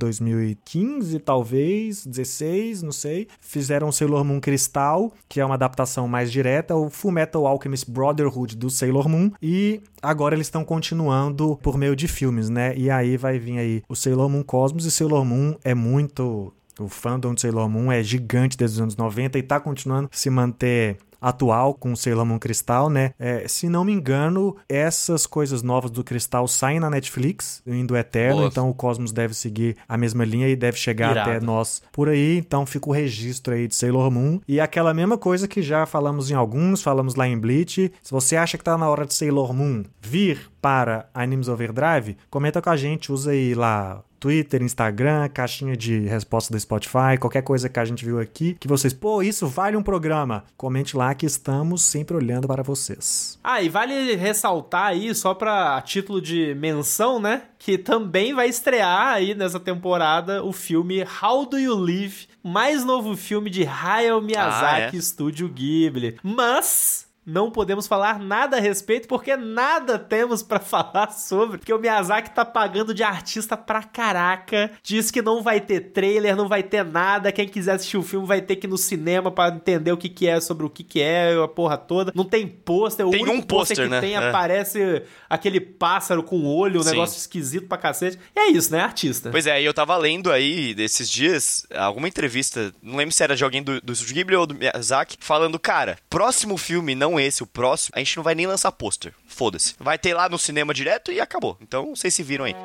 2015 talvez, 16, não sei, fizeram o Sailor Moon Crystal, que é uma adaptação mais direta, o Fullmetal Alchemist Brotherhood do Sailor Moon, e agora eles estão continuando por meio de filmes, né? E aí vai vir aí o Sailor Moon Cosmos, e Sailor Moon é muito... O fandom de Sailor Moon é gigante desde os anos 90 e tá continuando a se manter atual com o Sailor Moon Crystal, né? Se não me engano, essas coisas novas do Crystal saem na Netflix, indo eterno, então o Cosmos deve seguir a mesma linha e deve chegar até nós por aí, então fica o registro aí de Sailor Moon, e aquela mesma coisa que já falamos em alguns, falamos lá em Bleach, se você acha que tá na hora de Sailor Moon vir para Animes Overdrive, comenta com a gente, usa aí lá Twitter, Instagram, caixinha de resposta do Spotify, qualquer coisa que a gente viu aqui, que vocês, isso vale um programa. Comente lá que estamos sempre olhando para vocês. E vale ressaltar aí, só a título de menção, né, que também vai estrear aí nessa temporada o filme How Do You Live, mais novo filme de Hayao Miyazaki, Estúdio Ghibli. Mas não podemos falar nada a respeito, porque nada temos pra falar sobre, porque o Miyazaki tá pagando de artista pra caraca, diz que não vai ter trailer, não vai ter nada, quem quiser assistir o filme vai ter que ir no cinema pra entender o que é, sobre o que é, a porra toda. Não tem pôster, o único um pôster, que né? tem aparece aquele pássaro com olho, um negócio esquisito pra cacete. E é isso, né? Artista. Pois é, e eu tava lendo aí desses dias alguma entrevista, não lembro se era de alguém do Estúdio Ghibli ou do Miyazaki, falando, cara, próximo filme, não esse, o próximo, a gente não vai nem lançar pôster. Foda-se. Vai ter lá no cinema direto e acabou. Então, vocês se viram aí.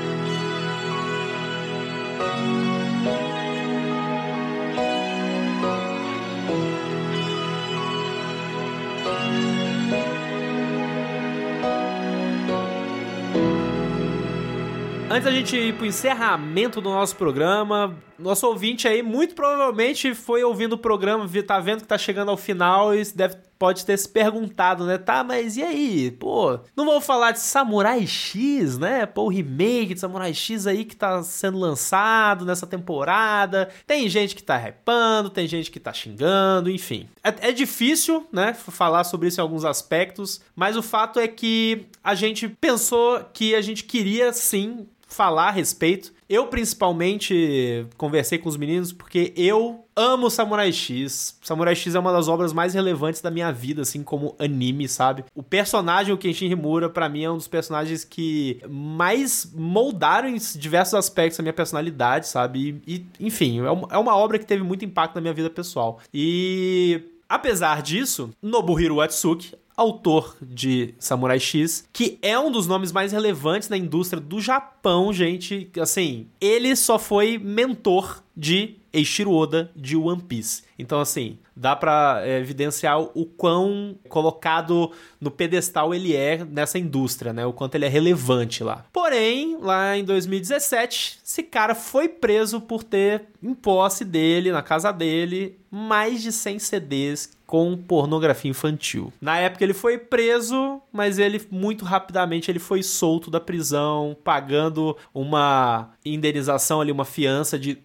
Antes da gente ir pro encerramento do nosso programa, nosso ouvinte aí muito provavelmente foi ouvindo o programa, tá vendo que tá chegando ao final e pode ter se perguntado, né? Tá, mas e aí? Pô, não vou falar de Samurai X, né? Pô, o remake de Samurai X aí que tá sendo lançado nessa temporada. Tem gente que tá hypando, tem gente que tá xingando, enfim. É difícil, né? Falar sobre isso em alguns aspectos, mas o fato é que a gente pensou que a gente queria, sim, falar a respeito. Eu, principalmente, conversei com os meninos porque eu amo Samurai X. Samurai X é uma das obras mais relevantes da minha vida, assim, como anime, sabe? O personagem, o Kenshin Himura, pra mim, é um dos personagens que mais moldaram em diversos aspectos a minha personalidade, sabe? E enfim, é uma obra que teve muito impacto na minha vida pessoal. E, apesar disso, Nobuhiro Atsuki, autor de Samurai X, que é um dos nomes mais relevantes na indústria do Japão, gente. Assim, ele só foi mentor de Eiichiro Oda de One Piece. Então, assim, dá pra evidenciar o quão colocado no pedestal ele é nessa indústria, né? O quanto ele é relevante lá. Porém, lá em 2017, esse cara foi preso por ter em posse dele, na casa dele, mais de 100 CDs com pornografia infantil. Na época ele foi preso, mas ele muito rapidamente ele foi solto da prisão, pagando uma indenização ali, uma fiança de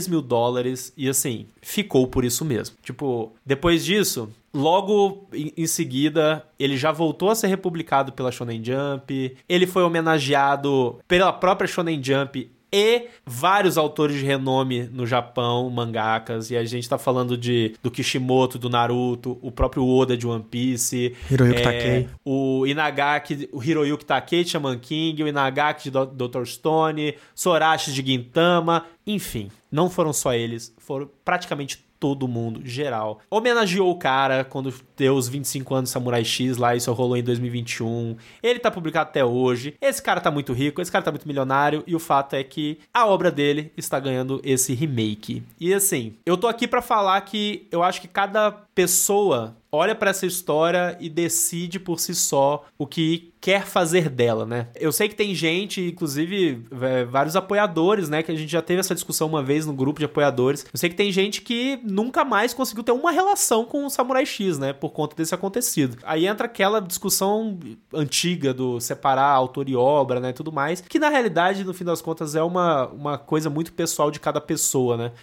$2.000 e assim, ficou por isso mesmo. Tipo, depois disso, logo em seguida, ele já voltou a ser republicado pela Shonen Jump, ele foi homenageado pela própria Shonen Jump e vários autores de renome no Japão, mangakas, e a gente tá falando do Kishimoto, do Naruto, o próprio Oda de One Piece, Hiroyuki Takei, o Inagaki, o Hiroyuki Takei de Shaman King, o Inagaki de Dr. Stone, Sorachi de Gintama, enfim, não foram só eles, foram praticamente todo mundo, geral. Homenageou o cara quando deu os 25 anos de Samurai X lá, isso rolou em 2021. Ele tá publicado até hoje. Esse cara tá muito rico, esse cara tá muito milionário, e o fato é que a obra dele está ganhando esse remake. E assim, eu tô aqui pra falar que eu acho que cada pessoa olha pra essa história e decide por si só o que quer fazer dela, né? Eu sei que tem gente, inclusive vários apoiadores, né? Que a gente já teve essa discussão uma vez no grupo de apoiadores. Eu sei que tem gente que nunca mais conseguiu ter uma relação com o Samurai X, né? Por conta desse acontecido. Aí entra aquela discussão antiga do separar autor e obra, né? E tudo mais. Que na realidade, no fim das contas, é uma coisa muito pessoal de cada pessoa, né?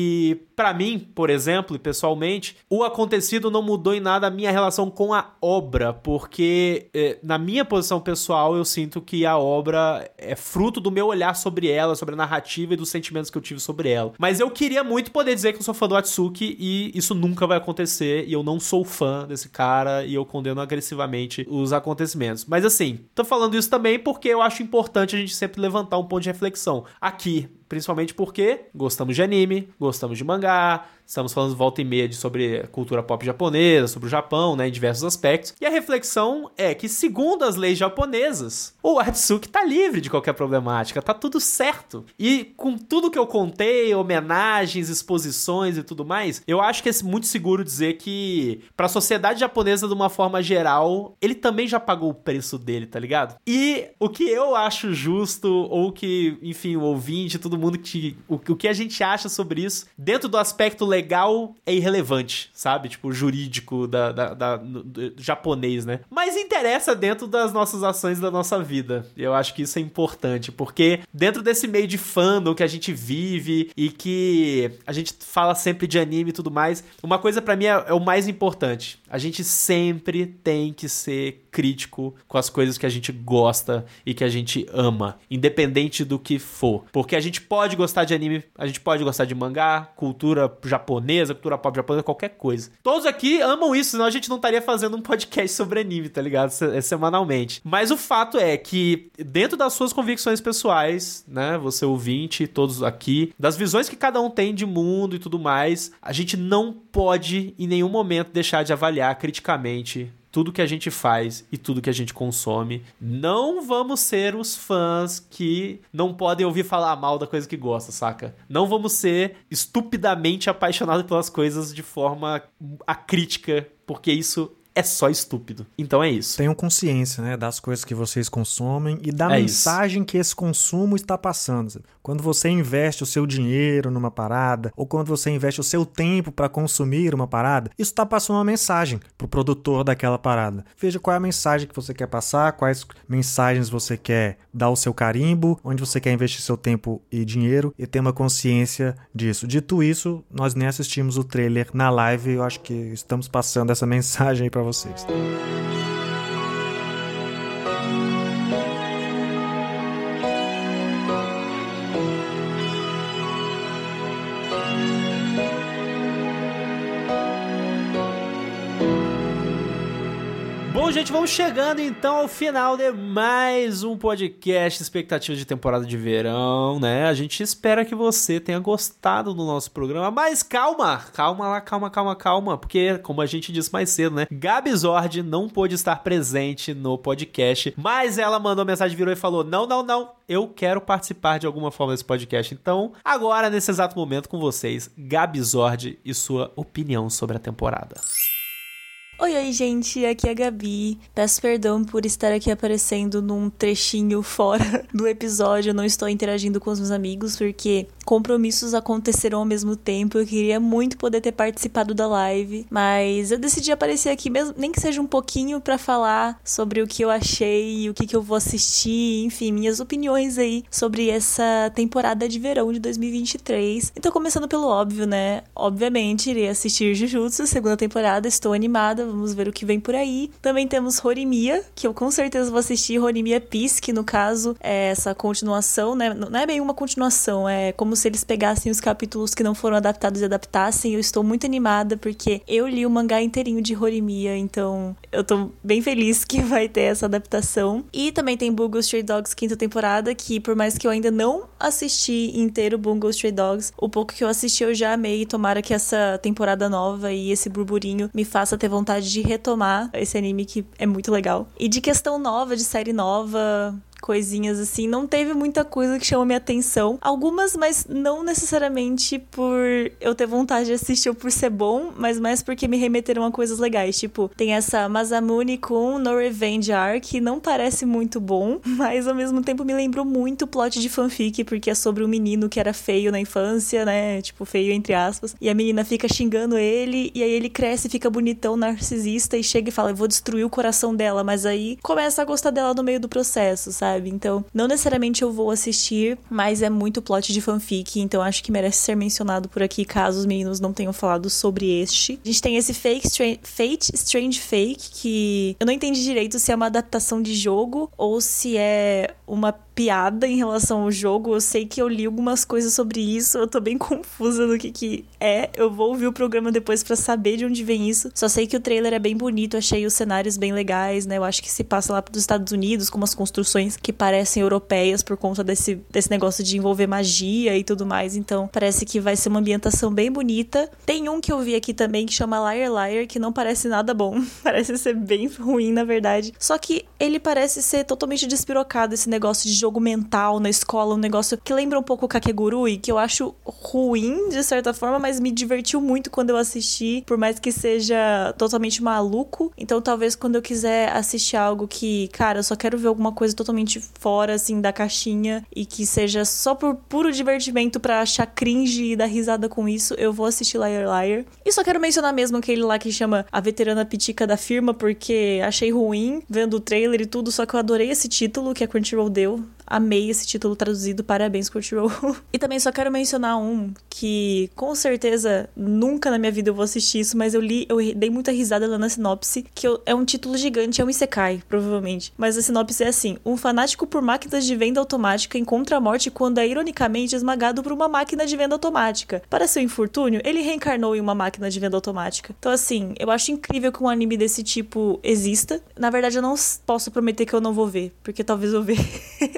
E pra mim, por exemplo, e pessoalmente, o acontecido não mudou em nada a minha relação com a obra, porque na minha posição pessoal eu sinto que a obra é fruto do meu olhar sobre ela, sobre a narrativa e dos sentimentos que eu tive sobre ela. Mas eu queria muito poder dizer que eu sou fã do Atsuki e isso nunca vai acontecer e eu não sou fã desse cara e eu condeno agressivamente os acontecimentos. Mas assim, tô falando isso também porque eu acho importante a gente sempre levantar um ponto de reflexão. Aqui, principalmente porque gostamos de anime, gostamos de mangá, Estamos falando volta e meia sobre cultura pop japonesa, sobre o Japão, né, em diversos aspectos. E a reflexão é que, segundo as leis japonesas, o Atsuki tá livre de qualquer problemática, tá tudo certo. E com tudo que eu contei, homenagens, exposições e tudo mais, eu acho que é muito seguro dizer que, pra sociedade japonesa de uma forma geral, ele também já pagou o preço dele, tá ligado? E o que eu acho justo, ou que, enfim, o ouvinte, todo mundo o que a gente acha sobre isso, dentro do aspecto legal, é irrelevante, sabe? Tipo, jurídico do japonês, né? Mas interessa dentro das nossas ações da nossa vida. Eu acho que isso é importante, porque dentro desse meio de fandom que a gente vive e que a gente fala sempre de anime e tudo mais, uma coisa pra mim é o mais importante. A gente sempre tem que ser crítico com as coisas que a gente gosta e que a gente ama, independente do que for. Porque a gente pode gostar de anime, a gente pode gostar de mangá, cultura japonesa, cultura pop japonesa, qualquer coisa. Todos aqui amam isso, senão a gente não estaria fazendo um podcast sobre anime, tá ligado? Semanalmente. Mas o fato é que, dentro das suas convicções pessoais, né, você ouvinte, todos aqui, das visões que cada um tem de mundo e tudo mais, a gente não pode em nenhum momento deixar de avaliar criticamente tudo que a gente faz e tudo que a gente consome. Não vamos ser os fãs que não podem ouvir falar mal da coisa que gosta, saca? Não vamos ser estupidamente apaixonados pelas coisas de forma acrítica, porque isso é só estúpido. Então é isso. Tenham consciência, né, das coisas que vocês consomem e da mensagem que esse consumo está passando. Quando você investe o seu dinheiro numa parada, ou quando você investe o seu tempo para consumir uma parada, isso está passando uma mensagem pro produtor daquela parada. Veja qual é a mensagem que você quer passar, quais mensagens você quer dar o seu carimbo, onde você quer investir seu tempo e dinheiro, e ter uma consciência disso. Dito isso, nós nem assistimos o trailer na live, eu acho que estamos passando essa mensagem aí para vocês. Bom, gente, vamos chegando então ao final de mais um podcast Expectativas de Temporada de Verão, né? A gente espera que você tenha gostado do nosso programa, mas calma, porque, como a gente disse mais cedo, né? Gabi Zord não pôde estar presente no podcast, mas ela mandou mensagem, virou e falou, não, eu quero participar de alguma forma desse podcast. Então, agora, nesse exato momento, com vocês, Gabi Zord e sua opinião sobre a temporada. Oi, gente, aqui é a Gabi. Peço perdão por estar aqui aparecendo num trechinho fora do episódio. Eu não estou interagindo com os meus amigos porque compromissos aconteceram ao mesmo tempo. Eu queria muito poder ter participado da live, mas eu decidi aparecer aqui mesmo, nem que seja um pouquinho pra falar sobre o que eu achei, o que eu vou assistir, enfim, minhas opiniões aí sobre essa temporada de verão de 2023. Então, começando pelo óbvio, né? Obviamente, irei assistir Jujutsu, segunda temporada, estou animada. Vamos ver o que vem por aí. Também temos Horimiya, que eu com certeza vou assistir. Horimiya Peace, que no caso é essa continuação, né? Não é bem uma continuação, é como se eles pegassem os capítulos que não foram adaptados e adaptassem. Eu estou muito animada, porque eu li o mangá inteirinho de Horimiya, então eu tô bem feliz que vai ter essa adaptação. E também tem Bungo Stray Dogs quinta temporada, que por mais que eu ainda não assisti inteiro Bungo Stray Dogs, o pouco que eu assisti eu já amei. Tomara que essa temporada nova e esse burburinho me faça ter vontade de retomar esse anime que é muito legal. E de questão nova, de série nova, coisinhas assim, não teve muita coisa que chamou minha atenção. Algumas, mas não necessariamente por eu ter vontade de assistir ou por ser bom, mas mais porque me remeteram a coisas legais. Tipo, tem essa Masamune Kun no Revenge Arc, que não parece muito bom, mas ao mesmo tempo me lembrou muito o plot de fanfic, porque é sobre um menino que era feio na infância, né? Tipo, feio entre aspas. E a menina fica xingando ele, e aí ele cresce, fica bonitão, narcisista, e chega e fala, eu vou destruir o coração dela, mas aí começa a gostar dela no meio do processo, sabe? Então, não necessariamente eu vou assistir, mas é muito plot de fanfic, então acho que merece ser mencionado por aqui, caso os meninos não tenham falado sobre este. A gente tem esse Fate Strange Fake, que eu não entendi direito se é uma adaptação de jogo ou se é uma piada em relação ao jogo. Eu sei que eu li algumas coisas sobre isso, eu tô bem confusa do que é. Eu vou ouvir o programa depois pra saber de onde vem isso. Só sei que o trailer é bem bonito, achei os cenários bem legais, né? Eu acho que se passa lá dos Estados Unidos, com umas construções que parecem europeias por conta desse negócio de envolver magia e tudo mais. Então, parece que vai ser uma ambientação bem bonita. Tem um que eu vi aqui também que chama Liar Liar, que não parece nada bom. Parece ser bem ruim, na verdade. Só que ele parece ser totalmente despirocado, esse negócio de jogo mental na escola, um negócio que lembra um pouco o Kakegurui, que eu acho ruim, de certa forma, mas me divertiu muito quando eu assisti, por mais que seja totalmente maluco. Então, talvez quando eu quiser assistir algo que, cara, eu só quero ver alguma coisa totalmente fora, assim, da caixinha, e que seja só por puro divertimento pra achar cringe e dar risada com isso, eu vou assistir Liar Liar. E só quero mencionar mesmo aquele lá que chama A Veterana Pitica da Firma, porque achei ruim, vendo o trailer e tudo, só que eu adorei esse título que a Crunchyroll deu. Amei esse título traduzido, parabéns, Crunchyroll. E também só quero mencionar um que, com certeza, nunca na minha vida eu vou assistir isso, mas eu dei muita risada lá na sinopse, que é um título gigante, é um isekai, provavelmente. Mas a sinopse é assim: um fanático por máquinas de venda automática encontra a morte quando é ironicamente esmagado por uma máquina de venda automática. Para seu infortúnio, ele reencarnou em uma máquina de venda automática. Então, assim, eu acho incrível que um anime desse tipo exista. Na verdade, eu não posso prometer que eu não vou ver, porque talvez eu veja.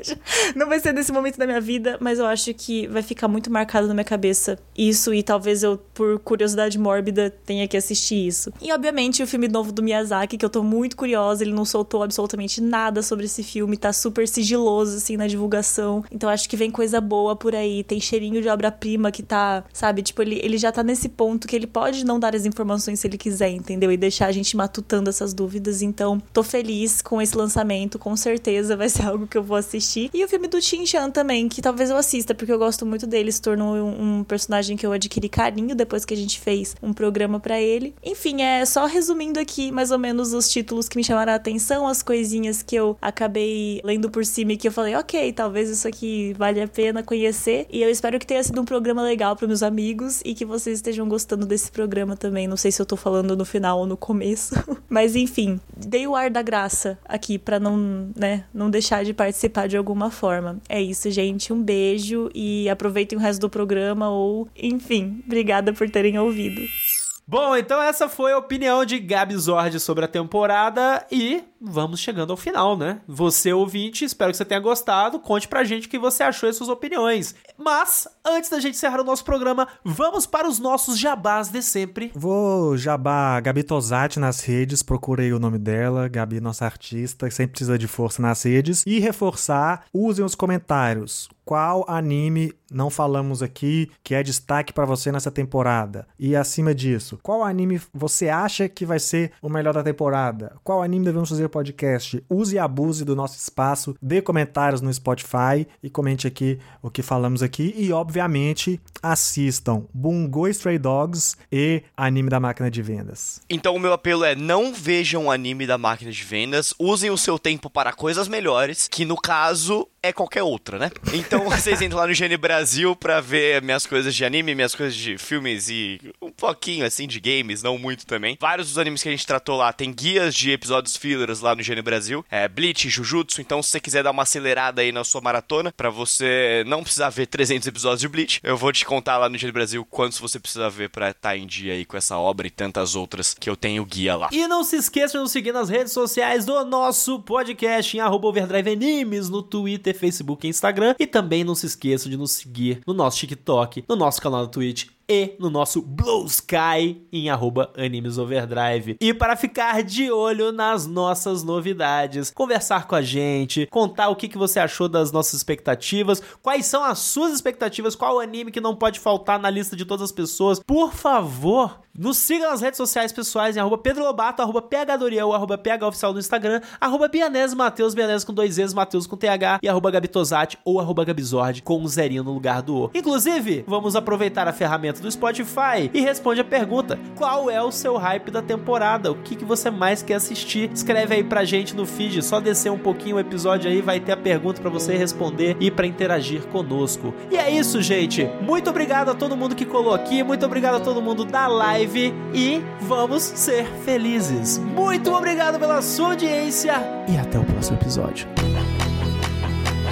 Não vai ser nesse momento da minha vida, mas eu acho que vai ficar muito marcado na minha cabeça isso, e talvez eu, por curiosidade mórbida, tenha que assistir isso. E, obviamente, o filme novo do Miyazaki, que eu tô muito curiosa, ele não soltou absolutamente nada sobre esse filme, tá super sigiloso, assim, na divulgação. Então, acho que vem coisa boa por aí, tem cheirinho de obra-prima que tá, sabe, tipo, ele já tá nesse ponto que ele pode não dar as informações se ele quiser, entendeu? E deixar a gente matutando essas dúvidas. Então, tô feliz com esse lançamento, com certeza vai ser algo que eu vou assistir. E o filme do Shin-chan também, que talvez eu assista, porque eu gosto muito dele, se tornou um personagem que eu adquiri carinho depois que a gente fez um programa pra ele. Enfim, só resumindo aqui, mais ou menos, os títulos que me chamaram a atenção, as coisinhas que eu acabei lendo por cima e que eu falei, ok, talvez isso aqui vale a pena conhecer. E eu espero que tenha sido um programa legal para meus amigos e que vocês estejam gostando desse programa também. Não sei se eu tô falando no final ou no começo, mas enfim, dei o ar da graça aqui pra não deixar de participar de alguma forma. É isso, gente. Um beijo e aproveitem o resto do programa ou, enfim, obrigada por terem ouvido. Bom, então essa foi a opinião de Gabi Zord sobre a temporada e vamos chegando ao final, né? Você, ouvinte, espero que você tenha gostado. Conte pra gente o que você achou e suas opiniões. Mas, antes da gente encerrar o nosso programa, vamos para os nossos jabás de sempre. Vou jabá Gabi Tosati nas redes, procurei o nome dela, Gabi, nossa artista, que sempre precisa de força nas redes. E reforçar, usem os comentários. Qual anime não falamos aqui que é destaque pra você nessa temporada? E acima disso, qual anime você acha que vai ser o melhor da temporada? Qual anime devemos fazer podcast? Use e abuse do nosso espaço, dê comentários no Spotify e comente aqui o que falamos aqui. E, obviamente, assistam Bungo Stray Dogs e Anime da Máquina de Vendas. Então o meu apelo é: não vejam o anime da Máquina de Vendas, usem o seu tempo para coisas melhores, que no caso é qualquer outra, né? Então vocês entram lá no GN Brasil pra ver minhas coisas de anime, minhas coisas de filmes e um pouquinho assim de games, não muito também. Vários dos animes que a gente tratou lá tem guias de episódios fillers lá no GN Brasil, Bleach, Jujutsu. Então se você quiser dar uma acelerada aí na sua maratona, pra você não precisar ver 300 episódios de Bleach, eu vou te contar lá no GN Brasil quantos você precisa ver pra estar em dia aí com essa obra e tantas outras que eu tenho guia lá. E não se esqueça de nos seguir nas redes sociais do nosso podcast em @overdriveanimes no Twitter, Facebook e Instagram. E também não se esqueça de nos seguir no nosso TikTok, no nosso canal do Twitch e no nosso Blue Sky em @animesoverdrive. E para ficar de olho nas nossas novidades, conversar com a gente, contar o que você achou das nossas expectativas, quais são as suas expectativas, qual o anime que não pode faltar na lista de todas as pessoas. Por favor, nos siga nas redes sociais pessoais em @pedrolobato, @phdoriel, @phoficial no Instagram, @bianesmateus, Bianese com 2 Z's, Mateus com TH e @gabitosati ou @gabizord com um zerinho no lugar do O. Inclusive, vamos aproveitar a ferramenta do Spotify e responde a pergunta: qual é o seu hype da temporada? O que você mais quer assistir? Escreve aí pra gente no feed, só descer um pouquinho o episódio aí, vai ter a pergunta pra você responder e pra interagir conosco. E é isso, gente. Muito obrigado a todo mundo que colou aqui, muito obrigado a todo mundo da live e vamos ser felizes. Muito obrigado pela sua audiência e até o próximo episódio.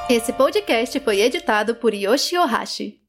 Esse podcast foi editado por Yoshi Ohashi.